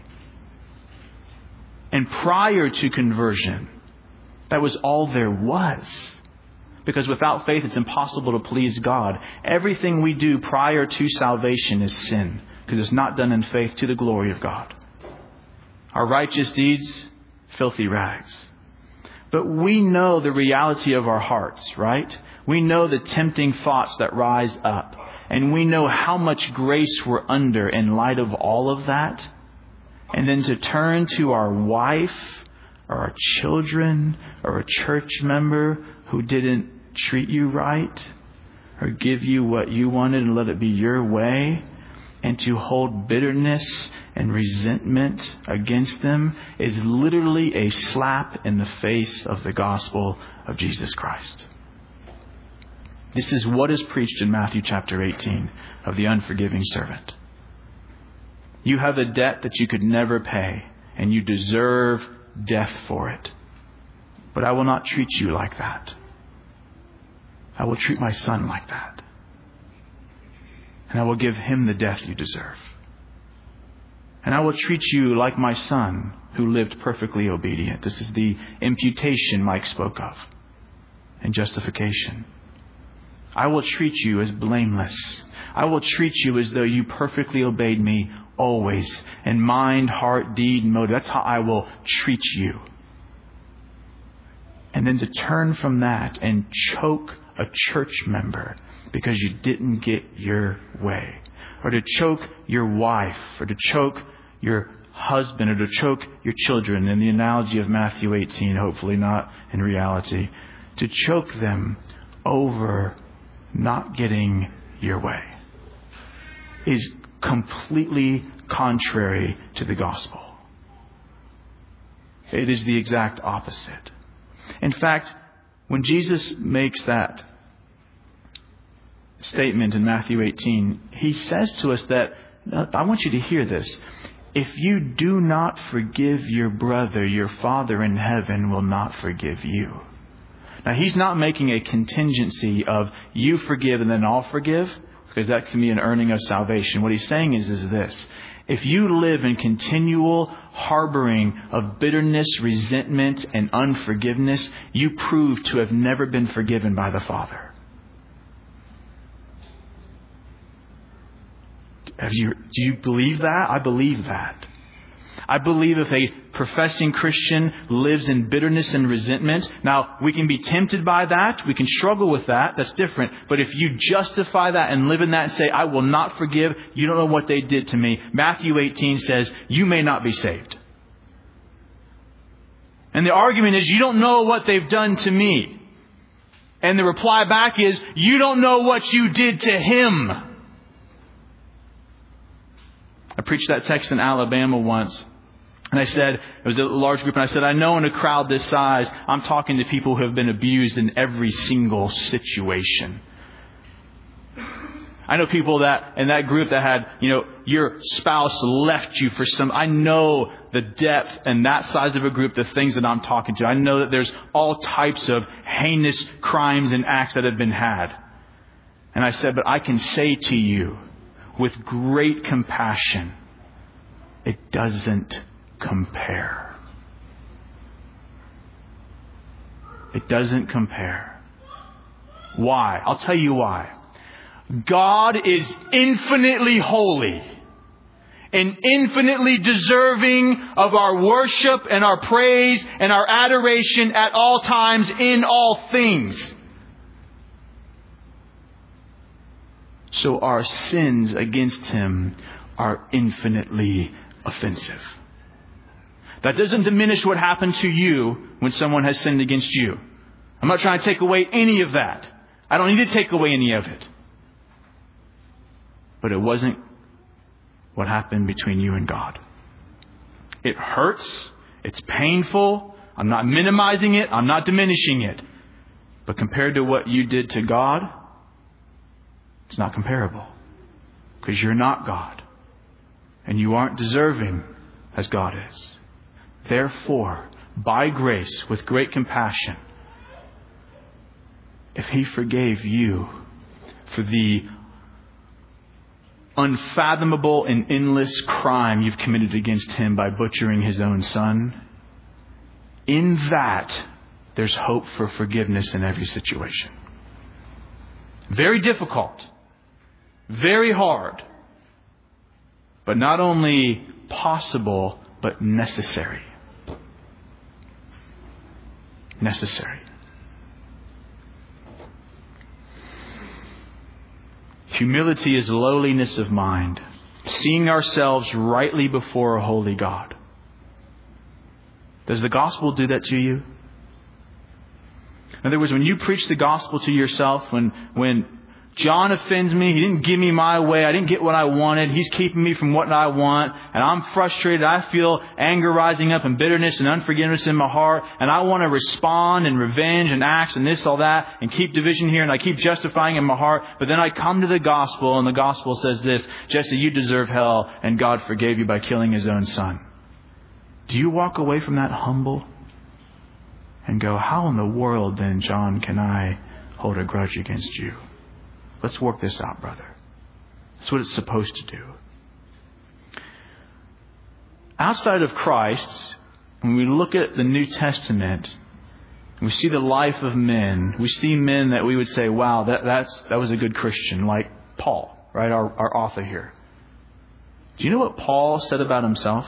And prior to conversion, that was all there was. Because without faith, it's impossible to please God. Everything we do prior to salvation is sin. Because it's not done in faith to the glory of God. Our righteous deeds, filthy rags. But we know the reality of our hearts, right? We know the tempting thoughts that rise up. And we know how much grace we're under in light of all of that. And then to turn to our wife or our children or a church member who didn't treat you right or give you what you wanted and let it be your way, and to hold bitterness and resentment against them is literally a slap in the face of the gospel of Jesus Christ. This is what is preached in Matthew chapter eighteen of the unforgiving servant. You have a debt that you could never pay, and you deserve death for it. But I will not treat you like that. I will treat my son like that. And I will give him the death you deserve. And I will treat you like my son who lived perfectly obedient. This is the imputation Mike spoke of. And justification. I will treat you as blameless. I will treat you as though you perfectly obeyed me always. In mind, heart, deed, and motive. That's how I will treat you. And then to turn from that and choke a church member because you didn't get your way. Or to choke your wife. Or to choke your husband. Or to choke your children. In the analogy of Matthew eighteen, hopefully not in reality. To choke them over not getting your way is completely contrary to the gospel. It is the exact opposite. In fact, when Jesus makes that statement in Matthew eighteen, he says to us that, I want you to hear this. If you do not forgive your brother, your Father in heaven will not forgive you. Now, he's not making a contingency of you forgive and then I'll forgive, because that can be an earning of salvation. What he's saying is, is this. If you live in continual harboring of bitterness, resentment, and unforgiveness, you prove to have never been forgiven by the Father. Have you, do you believe that? I believe that. I believe if a professing Christian lives in bitterness and resentment, now we can be tempted by that. We can struggle with that. That's different. But if you justify that and live in that and say, I will not forgive, you don't know what they did to me. Matthew eighteen says, you may not be saved. And the argument is, you don't know what they've done to me. And the reply back is, you don't know what you did to him. I preached that text in Alabama once. And I said, it was a large group, and I said, I know in a crowd this size, I'm talking to people who have been abused in every single situation. I know people that in that group that had, you know, your spouse left you for some. I know the depth and that size of a group, the things that I'm talking to. I know that there's all types of heinous crimes and acts that have been had. And I said, but I can say to you with great compassion, it doesn't compare. It doesn't compare. Why? I'll tell you why. God is infinitely holy and infinitely deserving of our worship and our praise and our adoration at all times in all things. So our sins against Him are infinitely offensive. That doesn't diminish what happened to you when someone has sinned against you. I'm not trying to take away any of that. I don't need to take away any of it. But it wasn't what happened between you and God. It hurts. It's painful. I'm not minimizing it. I'm not diminishing it. But compared to what you did to God, it's not comparable. Because you're not God. And you aren't deserving as God is. Therefore, by grace, with great compassion, if He forgave you for the unfathomable and endless crime you've committed against Him by butchering His own Son, in that there's hope for forgiveness in every situation. Very difficult. Very hard. But not only possible, but necessary. Necessary. Humility is lowliness of mind, seeing ourselves rightly before a holy God. Does the gospel do that to you? In other words, when you preach the gospel to yourself, when when John offends me, he didn't give me my way, I didn't get what I wanted, he's keeping me from what I want, and I'm frustrated, I feel anger rising up and bitterness and unforgiveness in my heart, and I want to respond and revenge and acts and this, all that, and keep division here, and I keep justifying in my heart, but then I come to the gospel, and the gospel says this, Jesse, you deserve hell, and God forgave you by killing His own Son. Do you walk away from that humble and go, how in the world then, John, can I hold a grudge against you? Let's work this out, brother. That's what it's supposed to do. Outside of Christ, when we look at the New Testament, we see the life of men. We see men that we would say, wow, that that's that was a good Christian, like Paul, right? Our, our author here. Do you know what Paul said about himself?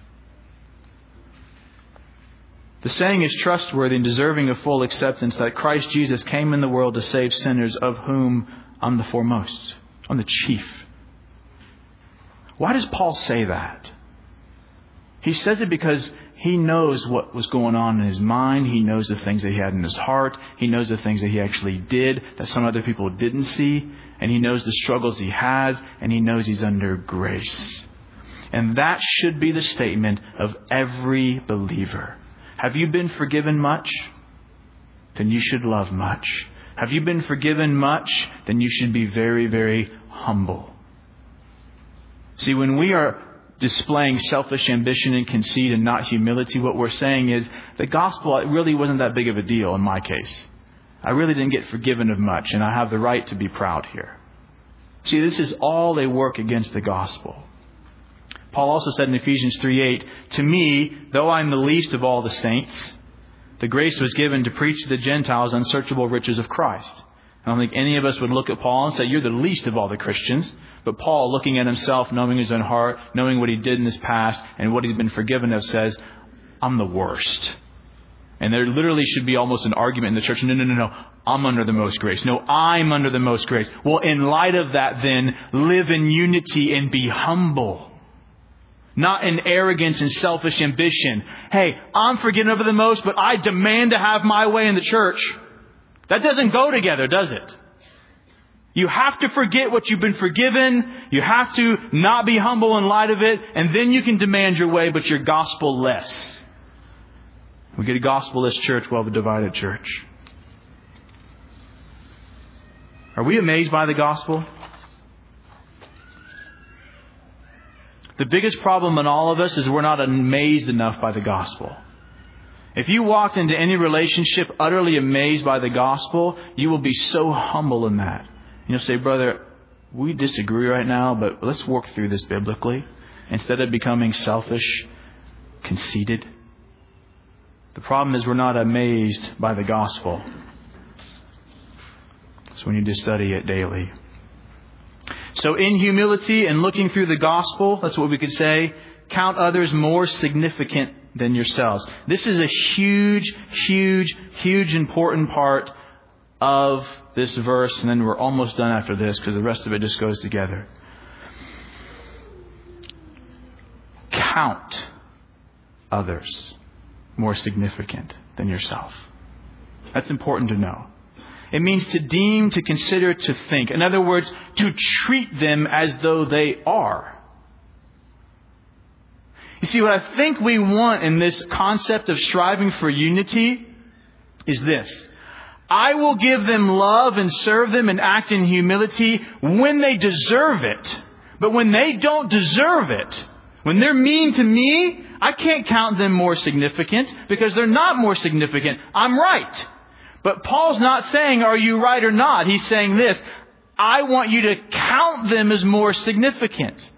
The saying is trustworthy and deserving of full acceptance that Christ Jesus came in the world to save sinners, of whom I'm the foremost. I'm the chief. Why does Paul say that? He says it because he knows what was going on in his mind. He knows the things that he had in his heart. He knows the things that he actually did that some other people didn't see. And he knows the struggles he has. And he knows he's under grace. And that should be the statement of every believer. Have you been forgiven much? Then you should love much. Have you been forgiven much? Then you should be very, very humble. See, when we are displaying selfish ambition and conceit and not humility, what we're saying is the gospel it really wasn't that big of a deal in my case. I really didn't get forgiven of much, and I have the right to be proud here. See, this is all a work against the gospel. Paul also said in Ephesians three eight, to me, though I'm the least of all the saints, the grace was given to preach to the Gentiles unsearchable riches of Christ. I don't think any of us would look at Paul and say, you're the least of all the Christians. But Paul, looking at himself, knowing his own heart, knowing what he did in his past and what he's been forgiven of, says, I'm the worst. And there literally should be almost an argument in the church. No, no, no, no. I'm under the most grace. No, I'm under the most grace. Well, in light of that, then, live in unity and be humble. Not in arrogance and selfish ambition. Hey, I'm forgiven over the most, but I demand to have my way in the church. That doesn't go together, does it? You have to forget what you've been forgiven. You have to not be humble in light of it. And then you can demand your way, but you're gospel-less. We get a gospel-less church, we'll have a divided church. Are we amazed by the gospel? The biggest problem in all of us is we're not amazed enough by the gospel. If you walked into any relationship utterly amazed by the gospel, you will be so humble in that. You'll say, brother, we disagree right now, but let's work through this biblically. Instead of becoming selfish, conceited. The problem is we're not amazed by the gospel. So we need to study it daily. So in humility and looking through the gospel, that's what we could say, count others more significant than yourselves. This is a huge, huge, huge important part of this verse, and then we're almost done after this because the rest of it just goes together. Count others more significant than yourself. That's important to know. It means to deem, to consider, to think. In other words, to treat them as though they are. You see, what I think we want in this concept of striving for unity is this. I will give them love and serve them and act in humility when they deserve it. But when they don't deserve it, when they're mean to me, I can't count them more significant because they're not more significant. I'm right. But Paul's not saying, are you right or not? He's saying this, I want you to count them as more significant.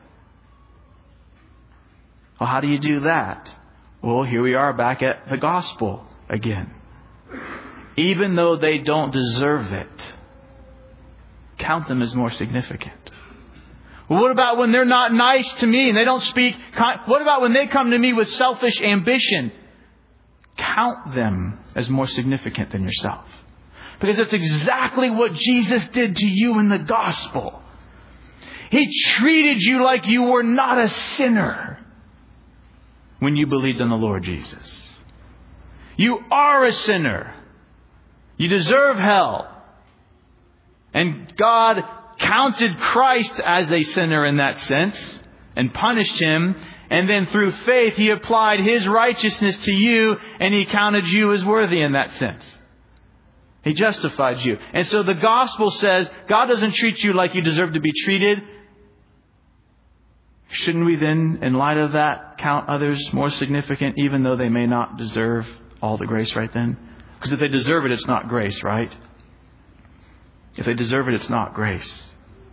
Well, how do you do that? Well, here we are back at the gospel again. Even though they don't deserve it, count them as more significant. Well, what about when they're not nice to me and they don't speak? What about when they come to me with selfish ambition? Count them as more significant than yourself. Because that's exactly what Jesus did to you in the gospel. He treated you like you were not a sinner when you believed in the Lord Jesus. You are a sinner. You deserve hell. And God counted Christ as a sinner in that sense and punished him. And then through faith, He applied His righteousness to you and He counted you as worthy in that sense. He justified you. And so the gospel says God doesn't treat you like you deserve to be treated. Shouldn't we then, in light of that, count others more significant even though they may not deserve all the grace right then? Because if they deserve it, it's not grace, right? If they deserve it, it's not grace.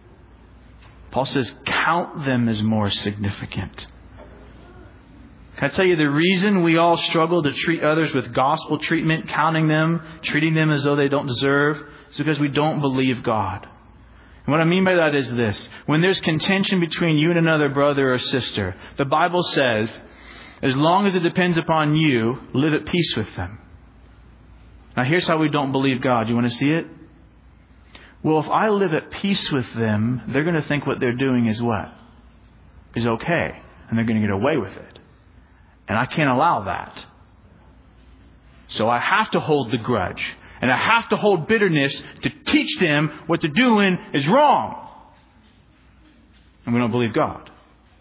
Paul says, count them as more significant. Can I tell you the reason we all struggle to treat others with gospel treatment, counting them, treating them as though they don't deserve, is because we don't believe God. And what I mean by that is this. When there's contention between you and another brother or sister, the Bible says, as long as it depends upon you, live at peace with them. Now here's how we don't believe God. You want to see it? Well, if I live at peace with them, they're going to think what they're doing is what? Is okay. And they're going to get away with it. And I can't allow that. So I have to hold the grudge. And I have to hold bitterness to teach them what they're doing is wrong. And we don't believe God.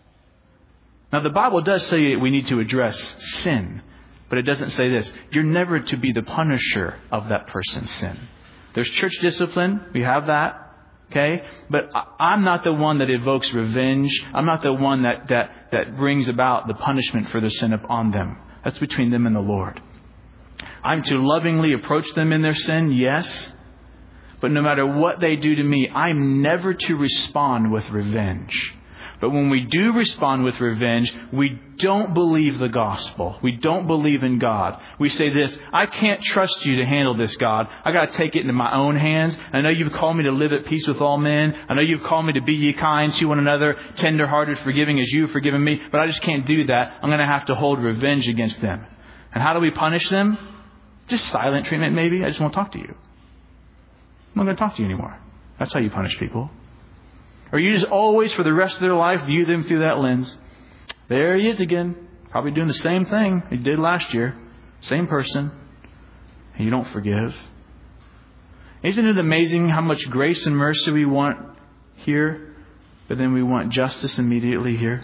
Now the Bible does say we need to address sin. But it doesn't say this. You're never to be the punisher of that person's sin. There's church discipline. We have that. Okay? But I'm not the one that evokes revenge. I'm not the one that, that, that brings about the punishment for their sin upon them. That's between them and the Lord. I'm to lovingly approach them in their sin, yes. But no matter what they do to me, I'm never to respond with revenge. But when we do respond with revenge, we don't believe the gospel. We don't believe in God. We say this, I can't trust you to handle this, God. I got to take it into my own hands. I know you've called me to live at peace with all men. I know you've called me to be ye kind to one another, tender-hearted, forgiving as you've forgiven me. But I just can't do that. I'm going to have to hold revenge against them. And how do we punish them? Just silent treatment, maybe. I just won't talk to you. I'm not going to talk to you anymore. That's how you punish people. Or you just always, for the rest of their life, view them through that lens. There he is again. Probably doing the same thing he did last year. Same person. And you don't forgive. Isn't it amazing how much grace and mercy we want here, but then we want justice immediately here?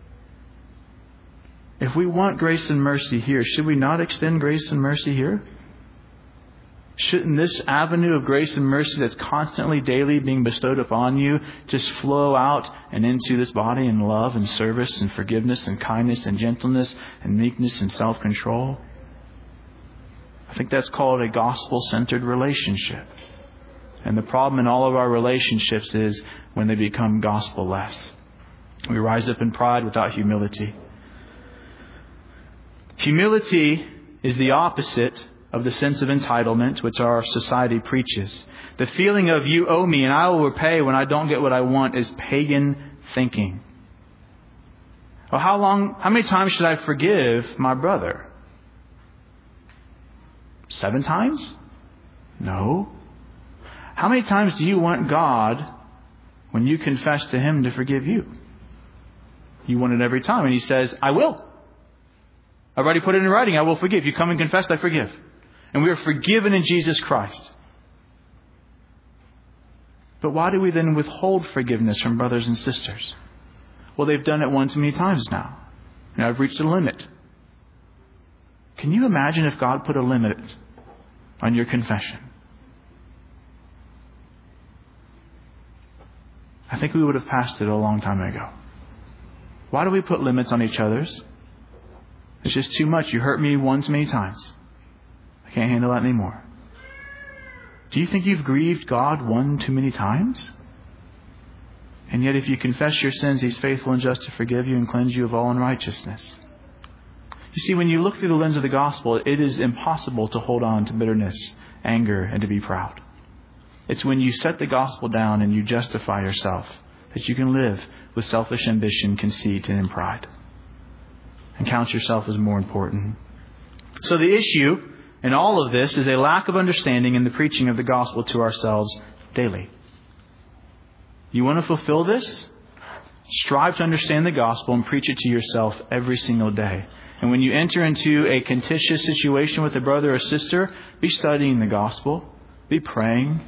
If we want grace and mercy here, should we not extend grace and mercy here? Shouldn't this avenue of grace and mercy that's constantly, daily being bestowed upon you just flow out and into this body in love and service and forgiveness and kindness and gentleness and meekness and self-control? I think that's called a gospel-centered relationship. And the problem in all of our relationships is when they become gospel-less. We rise up in pride without humility. Humility is the opposite of the sense of entitlement which our society preaches. The feeling of you owe me and I will repay when I don't get what I want is pagan thinking. Well, how long, how many times should I forgive my brother? Seven times? No. How many times do you want God, when you confess to Him, to forgive you? You want it every time. And He says, I will. I've already put it in writing. I will forgive. You come and confess, I forgive. And we are forgiven in Jesus Christ. But why do we then withhold forgiveness from brothers and sisters? Well, they've done it one too many times now. And I've reached a limit. Can you imagine if God put a limit on your confession? I think we would have passed it a long time ago. Why do we put limits on each other's? It's just too much. You hurt me one too many times. I can't handle that anymore. Do you think you've grieved God one too many times? And yet if you confess your sins, He's faithful and just to forgive you and cleanse you of all unrighteousness. You see, when you look through the lens of the gospel, it is impossible to hold on to bitterness, anger, and to be proud. It's when you set the gospel down and you justify yourself that you can live with selfish ambition, conceit, and in pride. And count yourself as more important. So the issue in all of this is a lack of understanding in the preaching of the gospel to ourselves daily. You want to fulfill this? Strive to understand the gospel and preach it to yourself every single day. And when you enter into a contentious situation with a brother or sister, be studying the gospel. Be praying.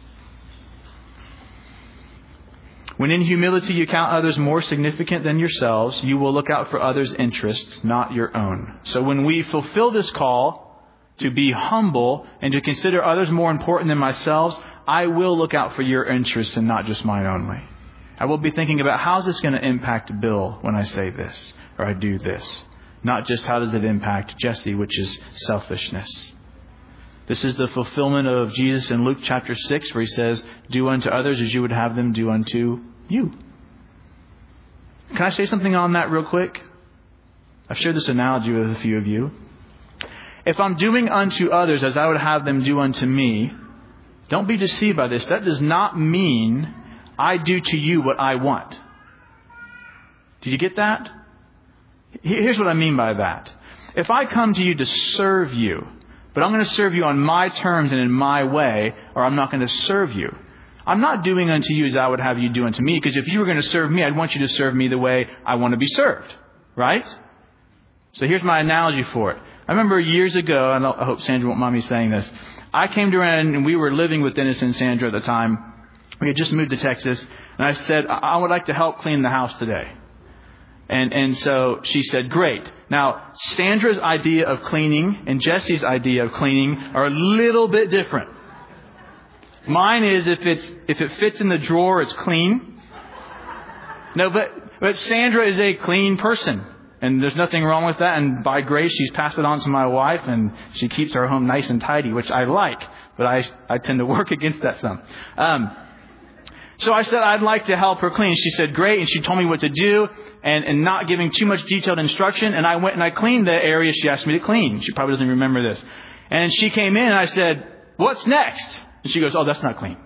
When in humility you count others more significant than yourselves, you will look out for others' interests, not your own. So when we fulfill this call to be humble and to consider others more important than myself, I will look out for your interests and not just mine only. I will be thinking about how is this going to impact Bill when I say this or I do this. Not just how does it impact Jesse, which is selfishness. This is the fulfillment of Jesus in Luke chapter six, where He says, do unto others as you would have them do unto you. Can I say something on that real quick? I've shared this analogy with a few of you. If I'm doing unto others as I would have them do unto me, don't be deceived by this. That does not mean I do to you what I want. Did you get that? Here's what I mean by that. If I come to you to serve you, but I'm going to serve you on my terms and in my way, or I'm not going to serve you. I'm not doing unto you as I would have you do unto me, because if you were going to serve me, I'd want you to serve me the way I want to be served. Right? So here's my analogy for it. I remember years ago, and I hope Sandra won't mind me saying this, I came to Ren and we were living with Dennis and Sandra at the time. We had just moved to Texas, and I said, I would like to help clean the house today. And and so she said, great. Now, Sandra's idea of cleaning and Jesse's idea of cleaning are a little bit different. Mine is if it's if it fits in the drawer, it's clean. No, but but Sandra is a clean person. And there's nothing wrong with that. And by grace, she's passed it on to my wife. And she keeps our home nice and tidy, which I like. But I I tend to work against that some. Um, so I said I'd like to help her clean. She said, great. And she told me what to do. And, and not giving too much detailed instruction. And I went and I cleaned the area she asked me to clean. She probably doesn't remember this. And she came in and I said, what's next? And she goes, oh, that's not clean.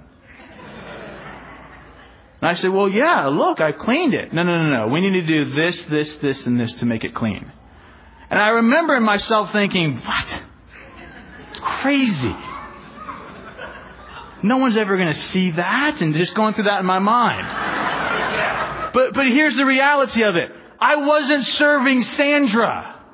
And I said, well, yeah, look, I cleaned it. No, no, no, no. We need to do this, this, this, and this to make it clean. And I remember in myself thinking, what? It's crazy. No one's ever going to see that. And just going through that in my mind. But, but here's the reality of it. I wasn't serving Sandra.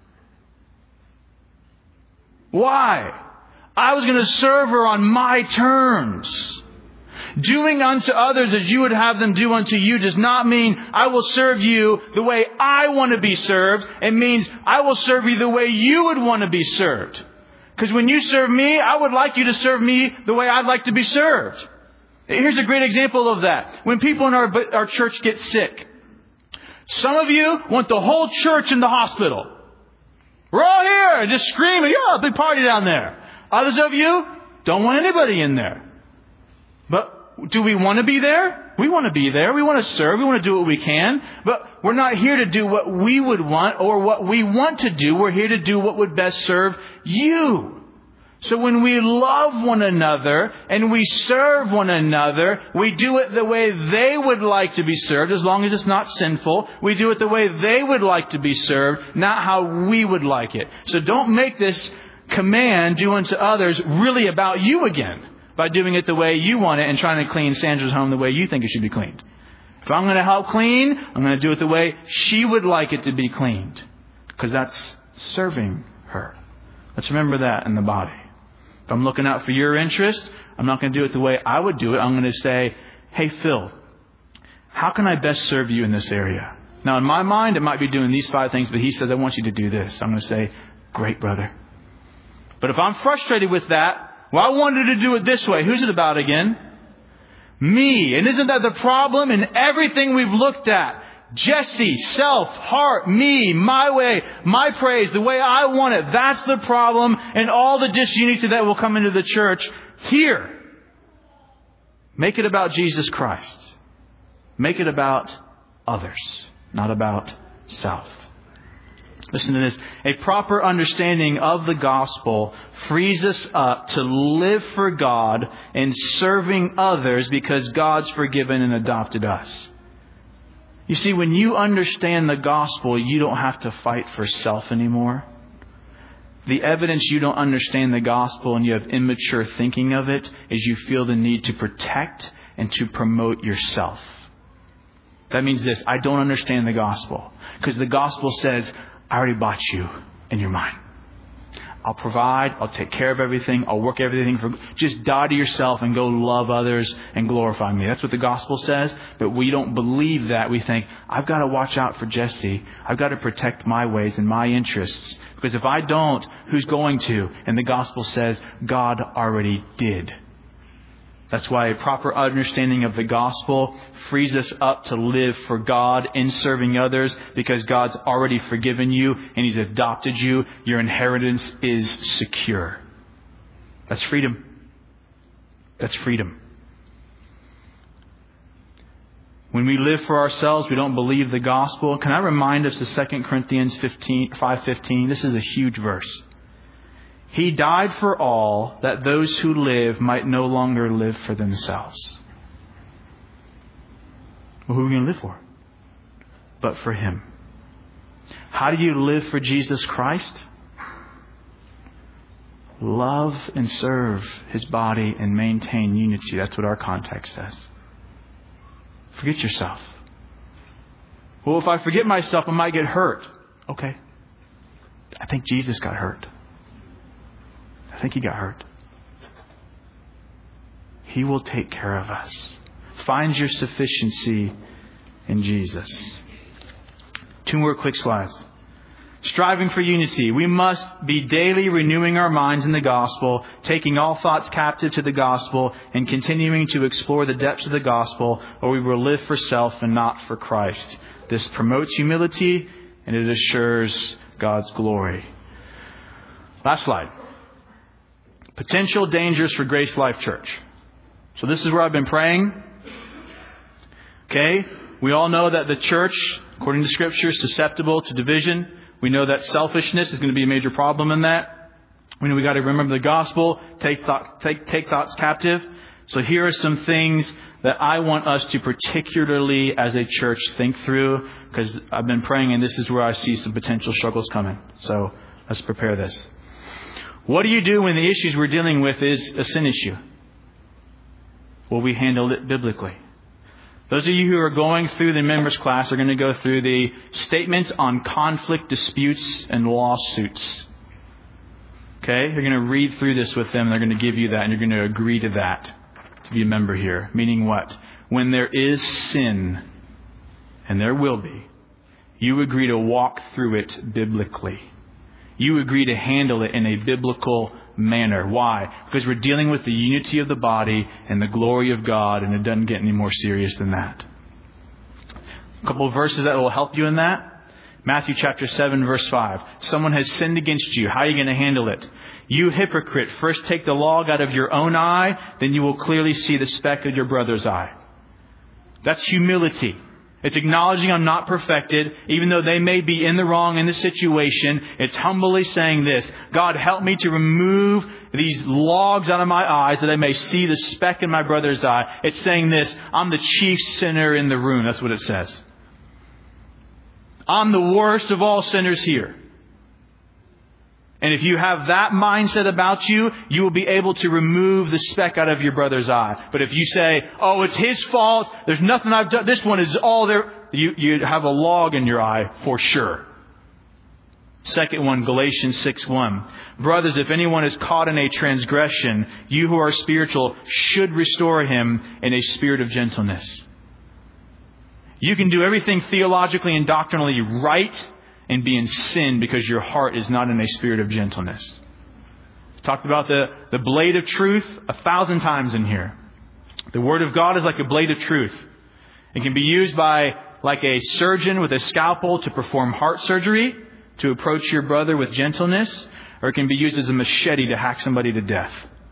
Why? I was going to serve her on my terms. Doing unto others as you would have them do unto you does not mean I will serve you the way I want to be served. It means I will serve you the way you would want to be served. Because when you serve me, I would like you to serve me the way I'd like to be served. Here's a great example of that. When people in our, our church get sick, some of you want the whole church in the hospital. We're all here just screaming, yeah, big party down there. Others of you don't want anybody in there. But do we want to be there? We want to be there. We want to serve. We want to do what we can. But we're not here to do what we would want or what we want to do. We're here to do what would best serve you. So when we love one another and we serve one another, we do it the way they would like to be served, as long as it's not sinful. We do it the way they would like to be served, not how we would like it. So don't make this command, do unto others, really about you again. By doing it the way you want it and trying to clean Sandra's home the way you think it should be cleaned. If I'm going to help clean, I'm going to do it the way she would like it to be cleaned. Because that's serving her. Let's remember that in the body. If I'm looking out for your interest, I'm not going to do it the way I would do it. I'm going to say, hey, Phil, how can I best serve you in this area? Now, in my mind, it might be doing these five things, but he says, I want you to do this. I'm going to say, great, brother. But if I'm frustrated with that, well, I wanted to do it this way. Who's it about again? Me. And isn't that the problem in everything we've looked at? Jesse, self, heart, me, my way, my praise, the way I want it. That's the problem and all the disunity that will come into the church here. Make it about Jesus Christ. Make it about others, not about self. Listen to this. A proper understanding of the gospel frees us up to live for God and serving others because God's forgiven and adopted us. You see, when you understand the gospel, you don't have to fight for self anymore. The evidence you don't understand the gospel and you have immature thinking of it is you feel the need to protect and to promote yourself. That means this. I don't understand the gospel because the gospel says, I already bought you and you're mine. I'll provide. I'll take care of everything. I'll work everything for. Just die to yourself and go love others and glorify me. That's what the gospel says. But we don't believe that. We think, I've got to watch out for Jesse. I've got to protect my ways and my interests. Because if I don't, who's going to? And the gospel says, God already did. That's why a proper understanding of the gospel frees us up to live for God in serving others because God's already forgiven you and He's adopted you. Your inheritance is secure. That's freedom. That's freedom. When we live for ourselves, we don't believe the gospel. Can I remind us of Second Corinthians five fifteen? This is a huge verse. He died for all, that those who live might no longer live for themselves. Well, who are we going to live for? But for Him. How do you live for Jesus Christ? Love and serve His body and maintain unity. That's what our context says. Forget yourself. Well, if I forget myself, I might get hurt. Okay. I think Jesus got hurt. I think He got hurt. He will take care of us. Find your sufficiency in Jesus. Two more quick slides. Striving for unity. We must be daily renewing our minds in the gospel, taking all thoughts captive to the gospel, and continuing to explore the depths of the gospel, or we will live for self and not for Christ. This promotes humility, and it assures God's glory. Last slide. Potential dangers for Grace Life Church. So this is where I've been praying. Okay? We all know that the church, according to Scripture, is susceptible to division. We know that selfishness is going to be a major problem in that. We know we got to remember the gospel, take thought, take take thoughts captive. So here are some things that I want us to particularly, as a church, think through, because I've been praying, and this is where I see some potential struggles coming. So let's prepare this. What do you do when the issues we're dealing with is a sin issue? Will we handle it biblically? Those of you who are going through the members class are going to go through the statements on conflict, disputes, and lawsuits. Okay? You're going to read through this with them, and they're going to give you that, and you're going to agree to that to be a member here. Meaning what? When there is sin, and there will be, you agree to walk through it biblically. You agree to handle it in a biblical manner. Why? Because we're dealing with the unity of the body and the glory of God, and it doesn't get any more serious than that. A couple of verses that will help you in that. Matthew chapter seven, verse five. Someone has sinned against you. How are you going to handle it? You hypocrite, first take the log out of your own eye, then you will clearly see the speck of your brother's eye. That's humility. It's acknowledging I'm not perfected, even though they may be in the wrong in the situation. It's humbly saying this: God, help me to remove these logs out of my eyes that I may see the speck in my brother's eye. It's saying this: I'm the chief sinner in the room. That's what it says. I'm the worst of all sinners here. And if you have that mindset about you, you will be able to remove the speck out of your brother's eye. But if you say, oh, it's his fault, there's nothing I've done, this one is all there, you, you have a log in your eye for sure. Second one, Galatians six one. Brothers, if anyone is caught in a transgression, you who are spiritual should restore him in a spirit of gentleness. You can do everything theologically and doctrinally right and be in sin because your heart is not in a spirit of gentleness. We talked about the, the blade of truth a thousand times in here. The Word of God is like a blade of truth. It can be used by like a surgeon with a scalpel to perform heart surgery, to approach your brother with gentleness, or it can be used as a machete to hack somebody to death.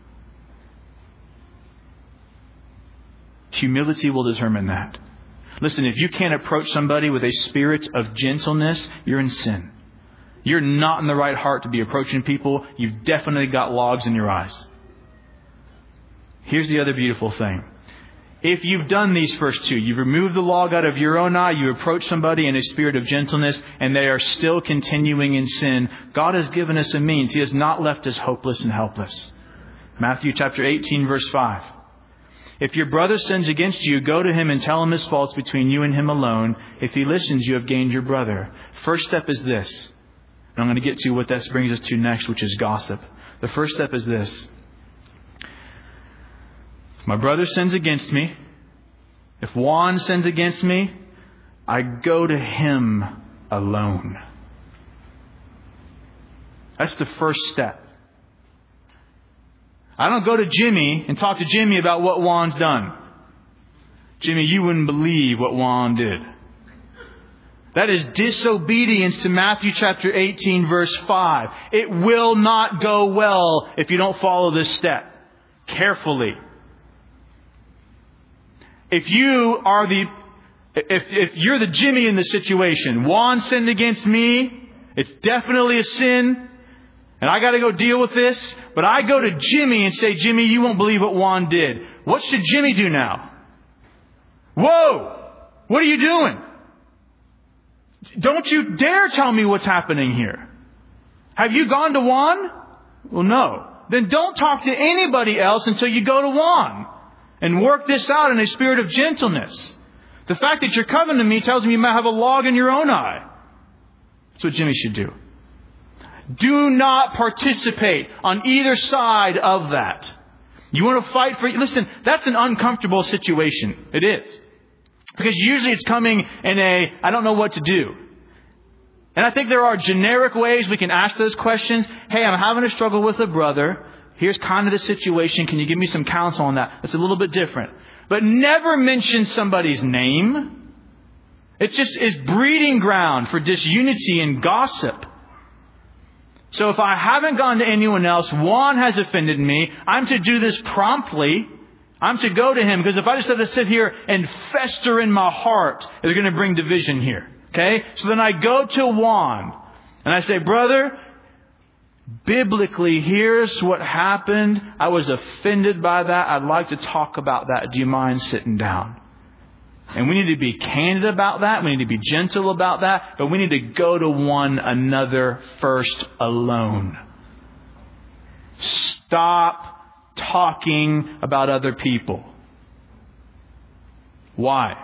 Humility will determine that. Listen, if you can't approach somebody with a spirit of gentleness, you're in sin. You're not in the right heart to be approaching people. You've definitely got logs in your eyes. Here's the other beautiful thing. If you've done these first two, you've removed the log out of your own eye, you approach somebody in a spirit of gentleness, and they are still continuing in sin, God has given us a means. He has not left us hopeless and helpless. Matthew chapter eighteen, verse five. If your brother sins against you, go to him and tell him his faults between you and him alone. If he listens, you have gained your brother. First step is this. And I'm going to get to what that brings us to next, which is gossip. The first step is this. If my brother sins against me, if Juan sins against me, I go to him alone. That's the first step. I don't go to Jimmy and talk to Jimmy about what Juan's done. Jimmy, you wouldn't believe what Juan did. That is disobedience to Matthew chapter eighteen, verse five. It will not go well if you don't follow this step carefully. If you are the, if, if you're the Jimmy in the situation, Juan sinned against me, it's definitely a sin, and I got to go deal with this, but I go to Jimmy and say, Jimmy, you won't believe what Juan did. What should Jimmy do now? Whoa! What are you doing? Don't you dare tell me what's happening here. Have you gone to Juan? Well, no. Then don't talk to anybody else until you go to Juan and work this out in a spirit of gentleness. The fact that you're coming to me tells me you might have a log in your own eye. That's what Jimmy should do. Do not participate on either side of that. You want to fight for... Listen, that's an uncomfortable situation. It is. Because usually it's coming in a, I don't know what to do. And I think there are generic ways we can ask those questions. Hey, I'm having a struggle with a brother. Here's kind of the situation. Can you give me some counsel on that? It's a little bit different. But never mention somebody's name. It just is breeding ground for disunity and gossip. So if I haven't gone to anyone else, Juan has offended me, I'm to do this promptly. I'm to go to him, because if I just have to sit here and fester in my heart, they're going to bring division here. Okay? So then I go to Juan and I say, brother, biblically, here's what happened. I was offended by that. I'd like to talk about that. Do you mind sitting down? And we need to be candid about that. We need to be gentle about that. But we need to go to one another first alone. Stop talking about other people. Why?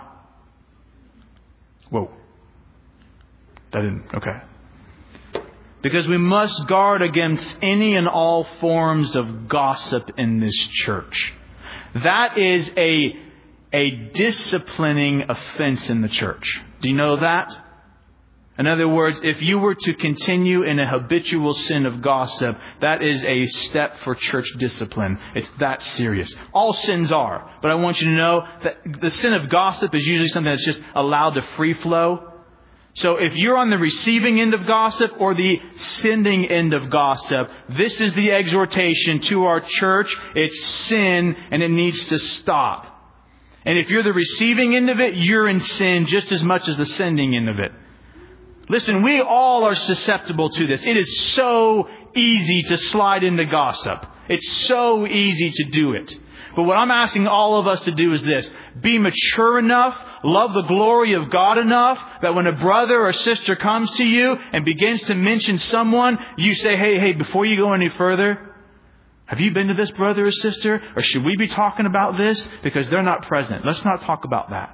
Whoa. That didn't, okay. Because we must guard against any and all forms of gossip in this church. That is a, a disciplining offense in the church. Do you know that? In other words, if you were to continue in a habitual sin of gossip, that is a step for church discipline. It's that serious. All sins are. But I want you to know that the sin of gossip is usually something that's just allowed to free flow. So if you're on the receiving end of gossip or the sending end of gossip, this is the exhortation to our church. It's sin and it needs to stop. And if you're the receiving end of it, you're in sin just as much as the sending end of it. Listen, we all are susceptible to this. It is so easy to slide into gossip. It's so easy to do it. But what I'm asking all of us to do is this. Be mature enough, love the glory of God enough, that when a brother or sister comes to you and begins to mention someone, you say, hey, hey, before you go any further, have you been to this brother or sister? Or should we be talking about this? Because they're not present. Let's not talk about that.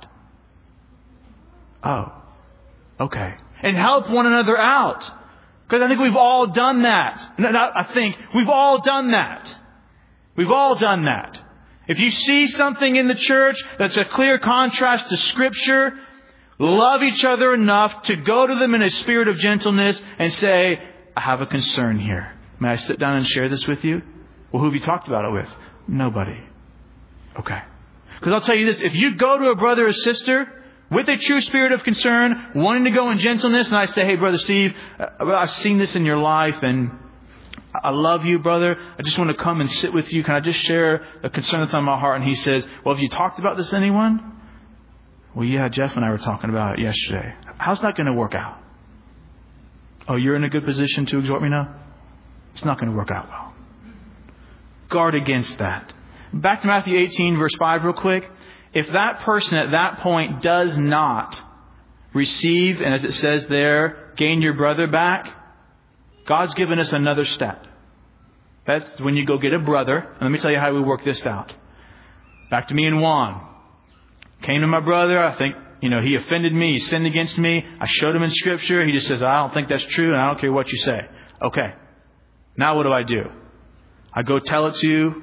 Oh, okay. And help one another out. Because I think we've all done that. Not I think. We've all done that. We've all done that. If you see something in the church that's a clear contrast to Scripture, love each other enough to go to them in a spirit of gentleness and say, I have a concern here. May I sit down and share this with you? Well, who have you talked about it with? Nobody. Okay. Because I'll tell you this. If you go to a brother or sister with a true spirit of concern, wanting to go in gentleness, and I say, hey, Brother Steve, I've seen this in your life, and I love you, brother. I just want to come and sit with you. Can I just share a concern that's on my heart? And he says, well, have you talked about this to anyone? Well, yeah, Jeff and I were talking about it yesterday. How's that going to work out? Oh, you're in a good position to exhort me now? It's not going to work out well. Guard against that. Back to Matthew eighteen, verse five real quick. If that person at that point does not receive, and as it says there, gain your brother back, God's given us another step. That's when you go get a brother. And let me tell you how we work this out. Back to me and Juan. Came to my brother. I think, you know, he offended me. He sinned against me. I showed him in Scripture. He just says, I don't think that's true, and I don't care what you say. Okay. Now what do I do? I go tell it to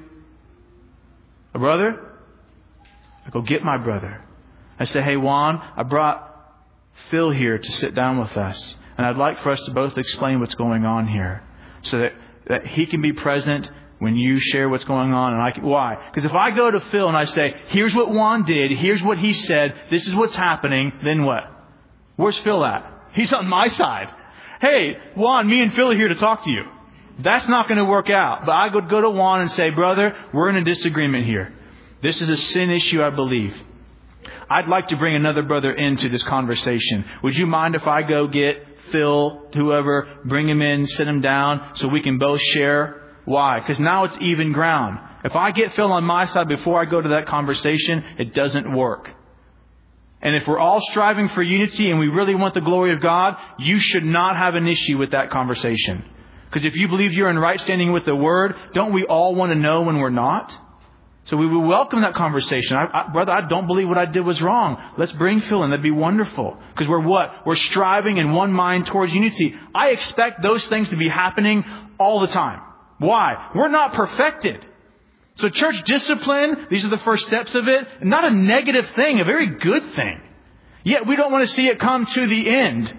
a brother. I go get my brother. I say, hey, Juan, I brought Phil here to sit down with us. And I'd like for us to both explain what's going on here so that, that he can be present when you share what's going on. And I can, why? Because if I go to Phil and I say, here's what Juan did, here's what he said, this is what's happening, then what? Where's Phil at? He's on my side. Hey, Juan, me and Phil are here to talk to you. That's not going to work out. But I would go to Juan and say, brother, we're in a disagreement here. This is a sin issue, I believe. I'd like to bring another brother into this conversation. Would you mind if I go get Phil, whoever, bring him in, sit him down so we can both share? Why? Because now it's even ground. If I get Phil on my side before I go to that conversation, it doesn't work. And if we're all striving for unity and we really want the glory of God, you should not have an issue with that conversation. Because if you believe you're in right standing with the Word, don't we all want to know when we're not? So we will welcome that conversation. I, I, brother, I don't believe what I did was wrong. Let's bring Phil in. That'd be wonderful. Because we're what? We're striving in one mind towards unity. I expect those things to be happening all the time. Why? We're not perfected. So church discipline, these are the first steps of it. Not a negative thing, a very good thing. Yet we don't want to see it come to the end.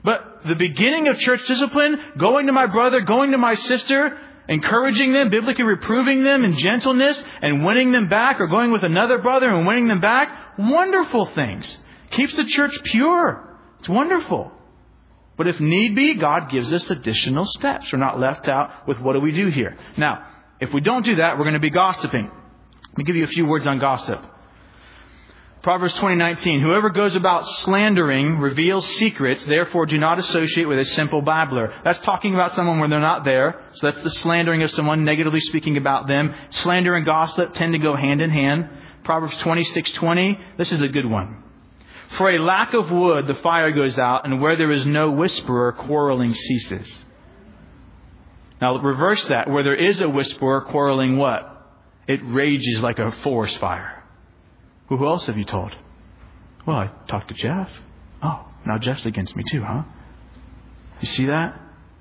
But the beginning of church discipline, going to my brother, going to my sister, encouraging them, biblically reproving them in gentleness and winning them back, or going with another brother and winning them back, wonderful things. Keeps the church pure. It's wonderful. But if need be, God gives us additional steps. We're not left out with what do we do here. Now, if we don't do that, we're going to be gossiping. Let me give you a few words on gossip. Proverbs twenty nineteen, whoever goes about slandering reveals secrets, therefore do not associate with a simple babbler. That's talking about someone when they're not there. So that's the slandering of someone, negatively speaking about them. Slander and gossip tend to go hand in hand. Proverbs twenty-six twenty, this is a good one. For a lack of wood, the fire goes out, and where there is no whisperer, quarreling ceases. Now reverse that. Where there is a whisperer, quarreling what? It rages like a forest fire. Well, who else have you told? Well, I talked to Jeff. Oh, now Jeff's against me too, huh? You see that?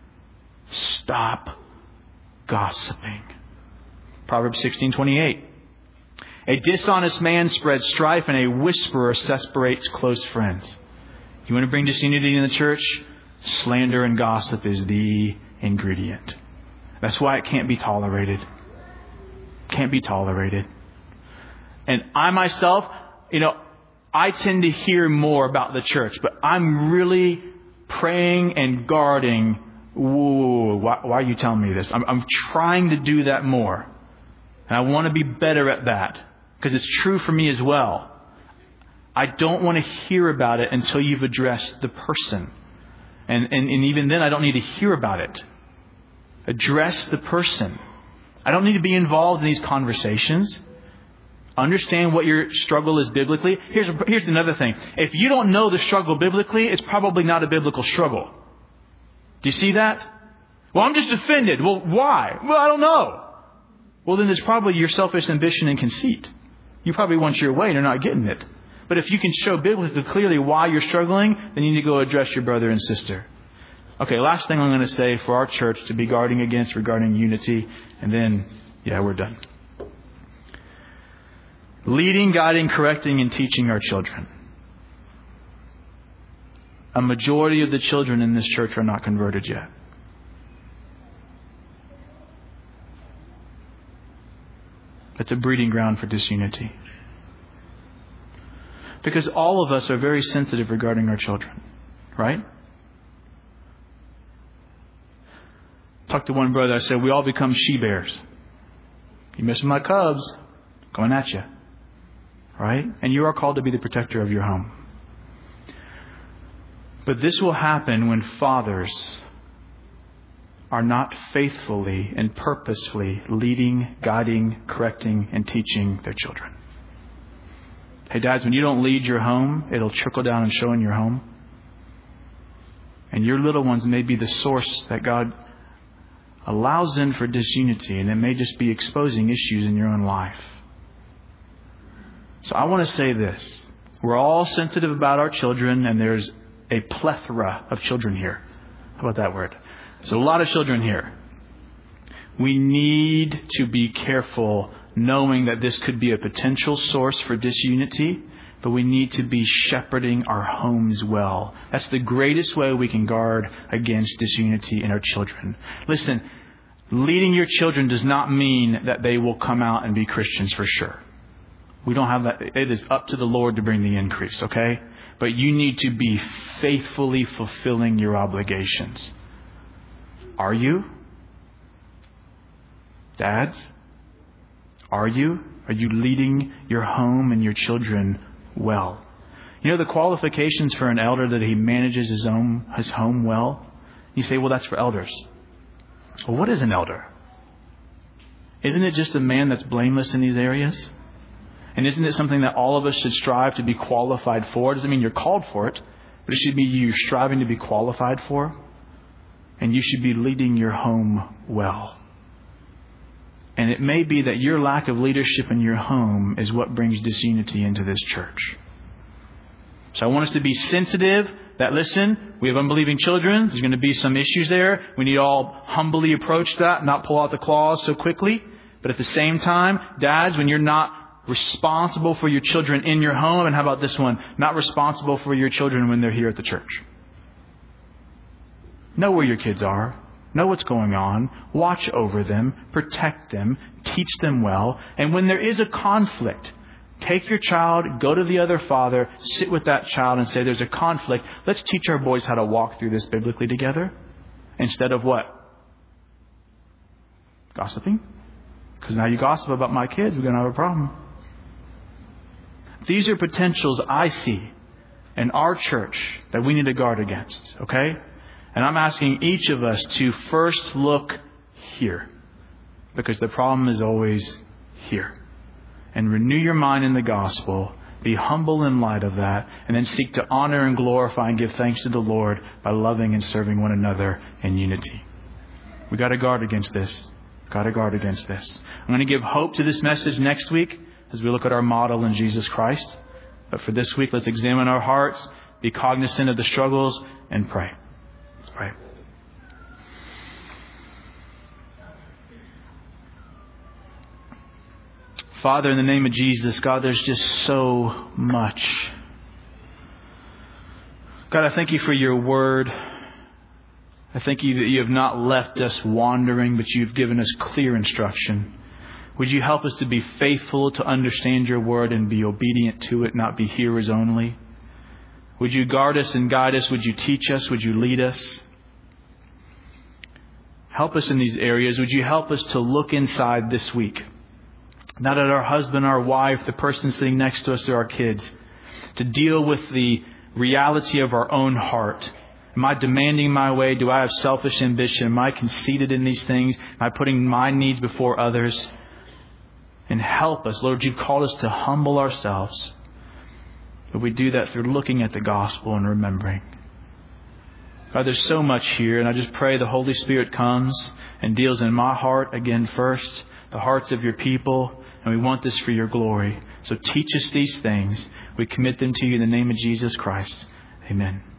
Stop gossiping. Proverbs sixteen twenty-eight. A dishonest man spreads strife, and a whisperer separates close friends. You want to bring disunity in the church? Slander and gossip is the ingredient. That's why it can't be tolerated. Can't be tolerated. And I myself, you know, I tend to hear more about the church, but I'm really praying and guarding. Whoa, why, why are you telling me this? I'm, I'm trying to do that more. And I want to be better at that because it's true for me as well. I don't want to hear about it until you've addressed the person. And, and, and even then, I don't need to hear about it. Address the person. I don't need to be involved in these conversations. Understand what your struggle is biblically. Here's, here's another thing. If you don't know the struggle biblically, it's probably not a biblical struggle. Do you see that? Well, I'm just offended. Well, why? Well, I don't know. Well, then there's probably your selfish ambition and conceit. You probably want your way and you're not getting it. But if you can show biblically clearly why you're struggling, then you need to go address your brother and sister. Okay, last thing I'm going to say for our church to be guarding against regarding unity. And then, yeah, we're done. Leading, guiding, correcting, and teaching our children. A majority of the children in this church are not converted yet. That's a breeding ground for disunity. Because all of us are very sensitive regarding our children. Right? Talked to one brother. I said, we all become she-bears. You missing my cubs. Going at you. Right? And you are called to be the protector of your home. But this will happen when fathers are not faithfully and purposefully leading, guiding, correcting, and teaching their children. Hey, dads, when you don't lead your home, it'll trickle down and show in your home. And your little ones may be the source that God allows in for disunity, and it may just be exposing issues in your own life. So I want to say this. We're all sensitive about our children, and there's a plethora of children here. How about that word? There's a lot of children here. We need to be careful knowing that this could be a potential source for disunity, but we need to be shepherding our homes well. That's the greatest way we can guard against disunity in our children. Listen, leading your children does not mean that they will come out and be Christians for sure. We don't have that. It is up to the Lord to bring the increase, okay? But you need to be faithfully fulfilling your obligations. Are you? Dads? Are you? Are you leading your home and your children well? You know the qualifications for an elder that he manages his own his home well? You say, well, that's for elders. Well, what is an elder? Isn't it just a man that's blameless in these areas? And isn't it something that all of us should strive to be qualified for? It doesn't mean you're called for it, but it should be you striving to be qualified for. And you should be leading your home well. And it may be that your lack of leadership in your home is what brings disunity into this church. So I want us to be sensitive that, listen, we have unbelieving children. There's going to be some issues there. We need to all humbly approach that, not pull out the claws so quickly. But at the same time, dads, when you're not responsible for your children in your home, and how about this one? Not responsible for your children when they're here at the church. Know where your kids are. Know what's going on. Watch over them. Protect them. Teach them well. And when there is a conflict, take your child, go to the other father, sit with that child and say, there's a conflict. Let's teach our boys how to walk through this biblically together. Instead of what? Gossiping? Because now you gossip about my kids, we're going to have a problem. These are potentials I see in our church that we need to guard against. Okay? And I'm asking each of us to first look here. Because the problem is always here. And renew your mind in the gospel. Be humble in light of that. And then seek to honor and glorify and give thanks to the Lord by loving and serving one another in unity. We got to guard against this. Got to guard against this. I'm going to give hope to this message next week as we look at our model in Jesus Christ. But for this week, let's examine our hearts, be cognizant of the struggles, and pray. Let's pray. Father, in the name of Jesus, God, there's just so much. God, I thank you for your word. I thank you that you have not left us wandering, but you've given us clear instruction. Would you help us to be faithful to understand your word and be obedient to it, not be hearers only? Would you guard us and guide us? Would you teach us? Would you lead us? Help us in these areas. Would you help us to look inside this week? Not at our husband, our wife, the person sitting next to us, or our kids. To deal with the reality of our own heart. Am I demanding my way? Do I have selfish ambition? Am I conceited in these things? Am I putting my needs before others? And help us. Lord, you've called us to humble ourselves. But we do that through looking at the gospel and remembering. God, there's so much here. And I just pray the Holy Spirit comes and deals in my heart again first. The hearts of your people. And we want this for your glory. So teach us these things. We commit them to you in the name of Jesus Christ. Amen.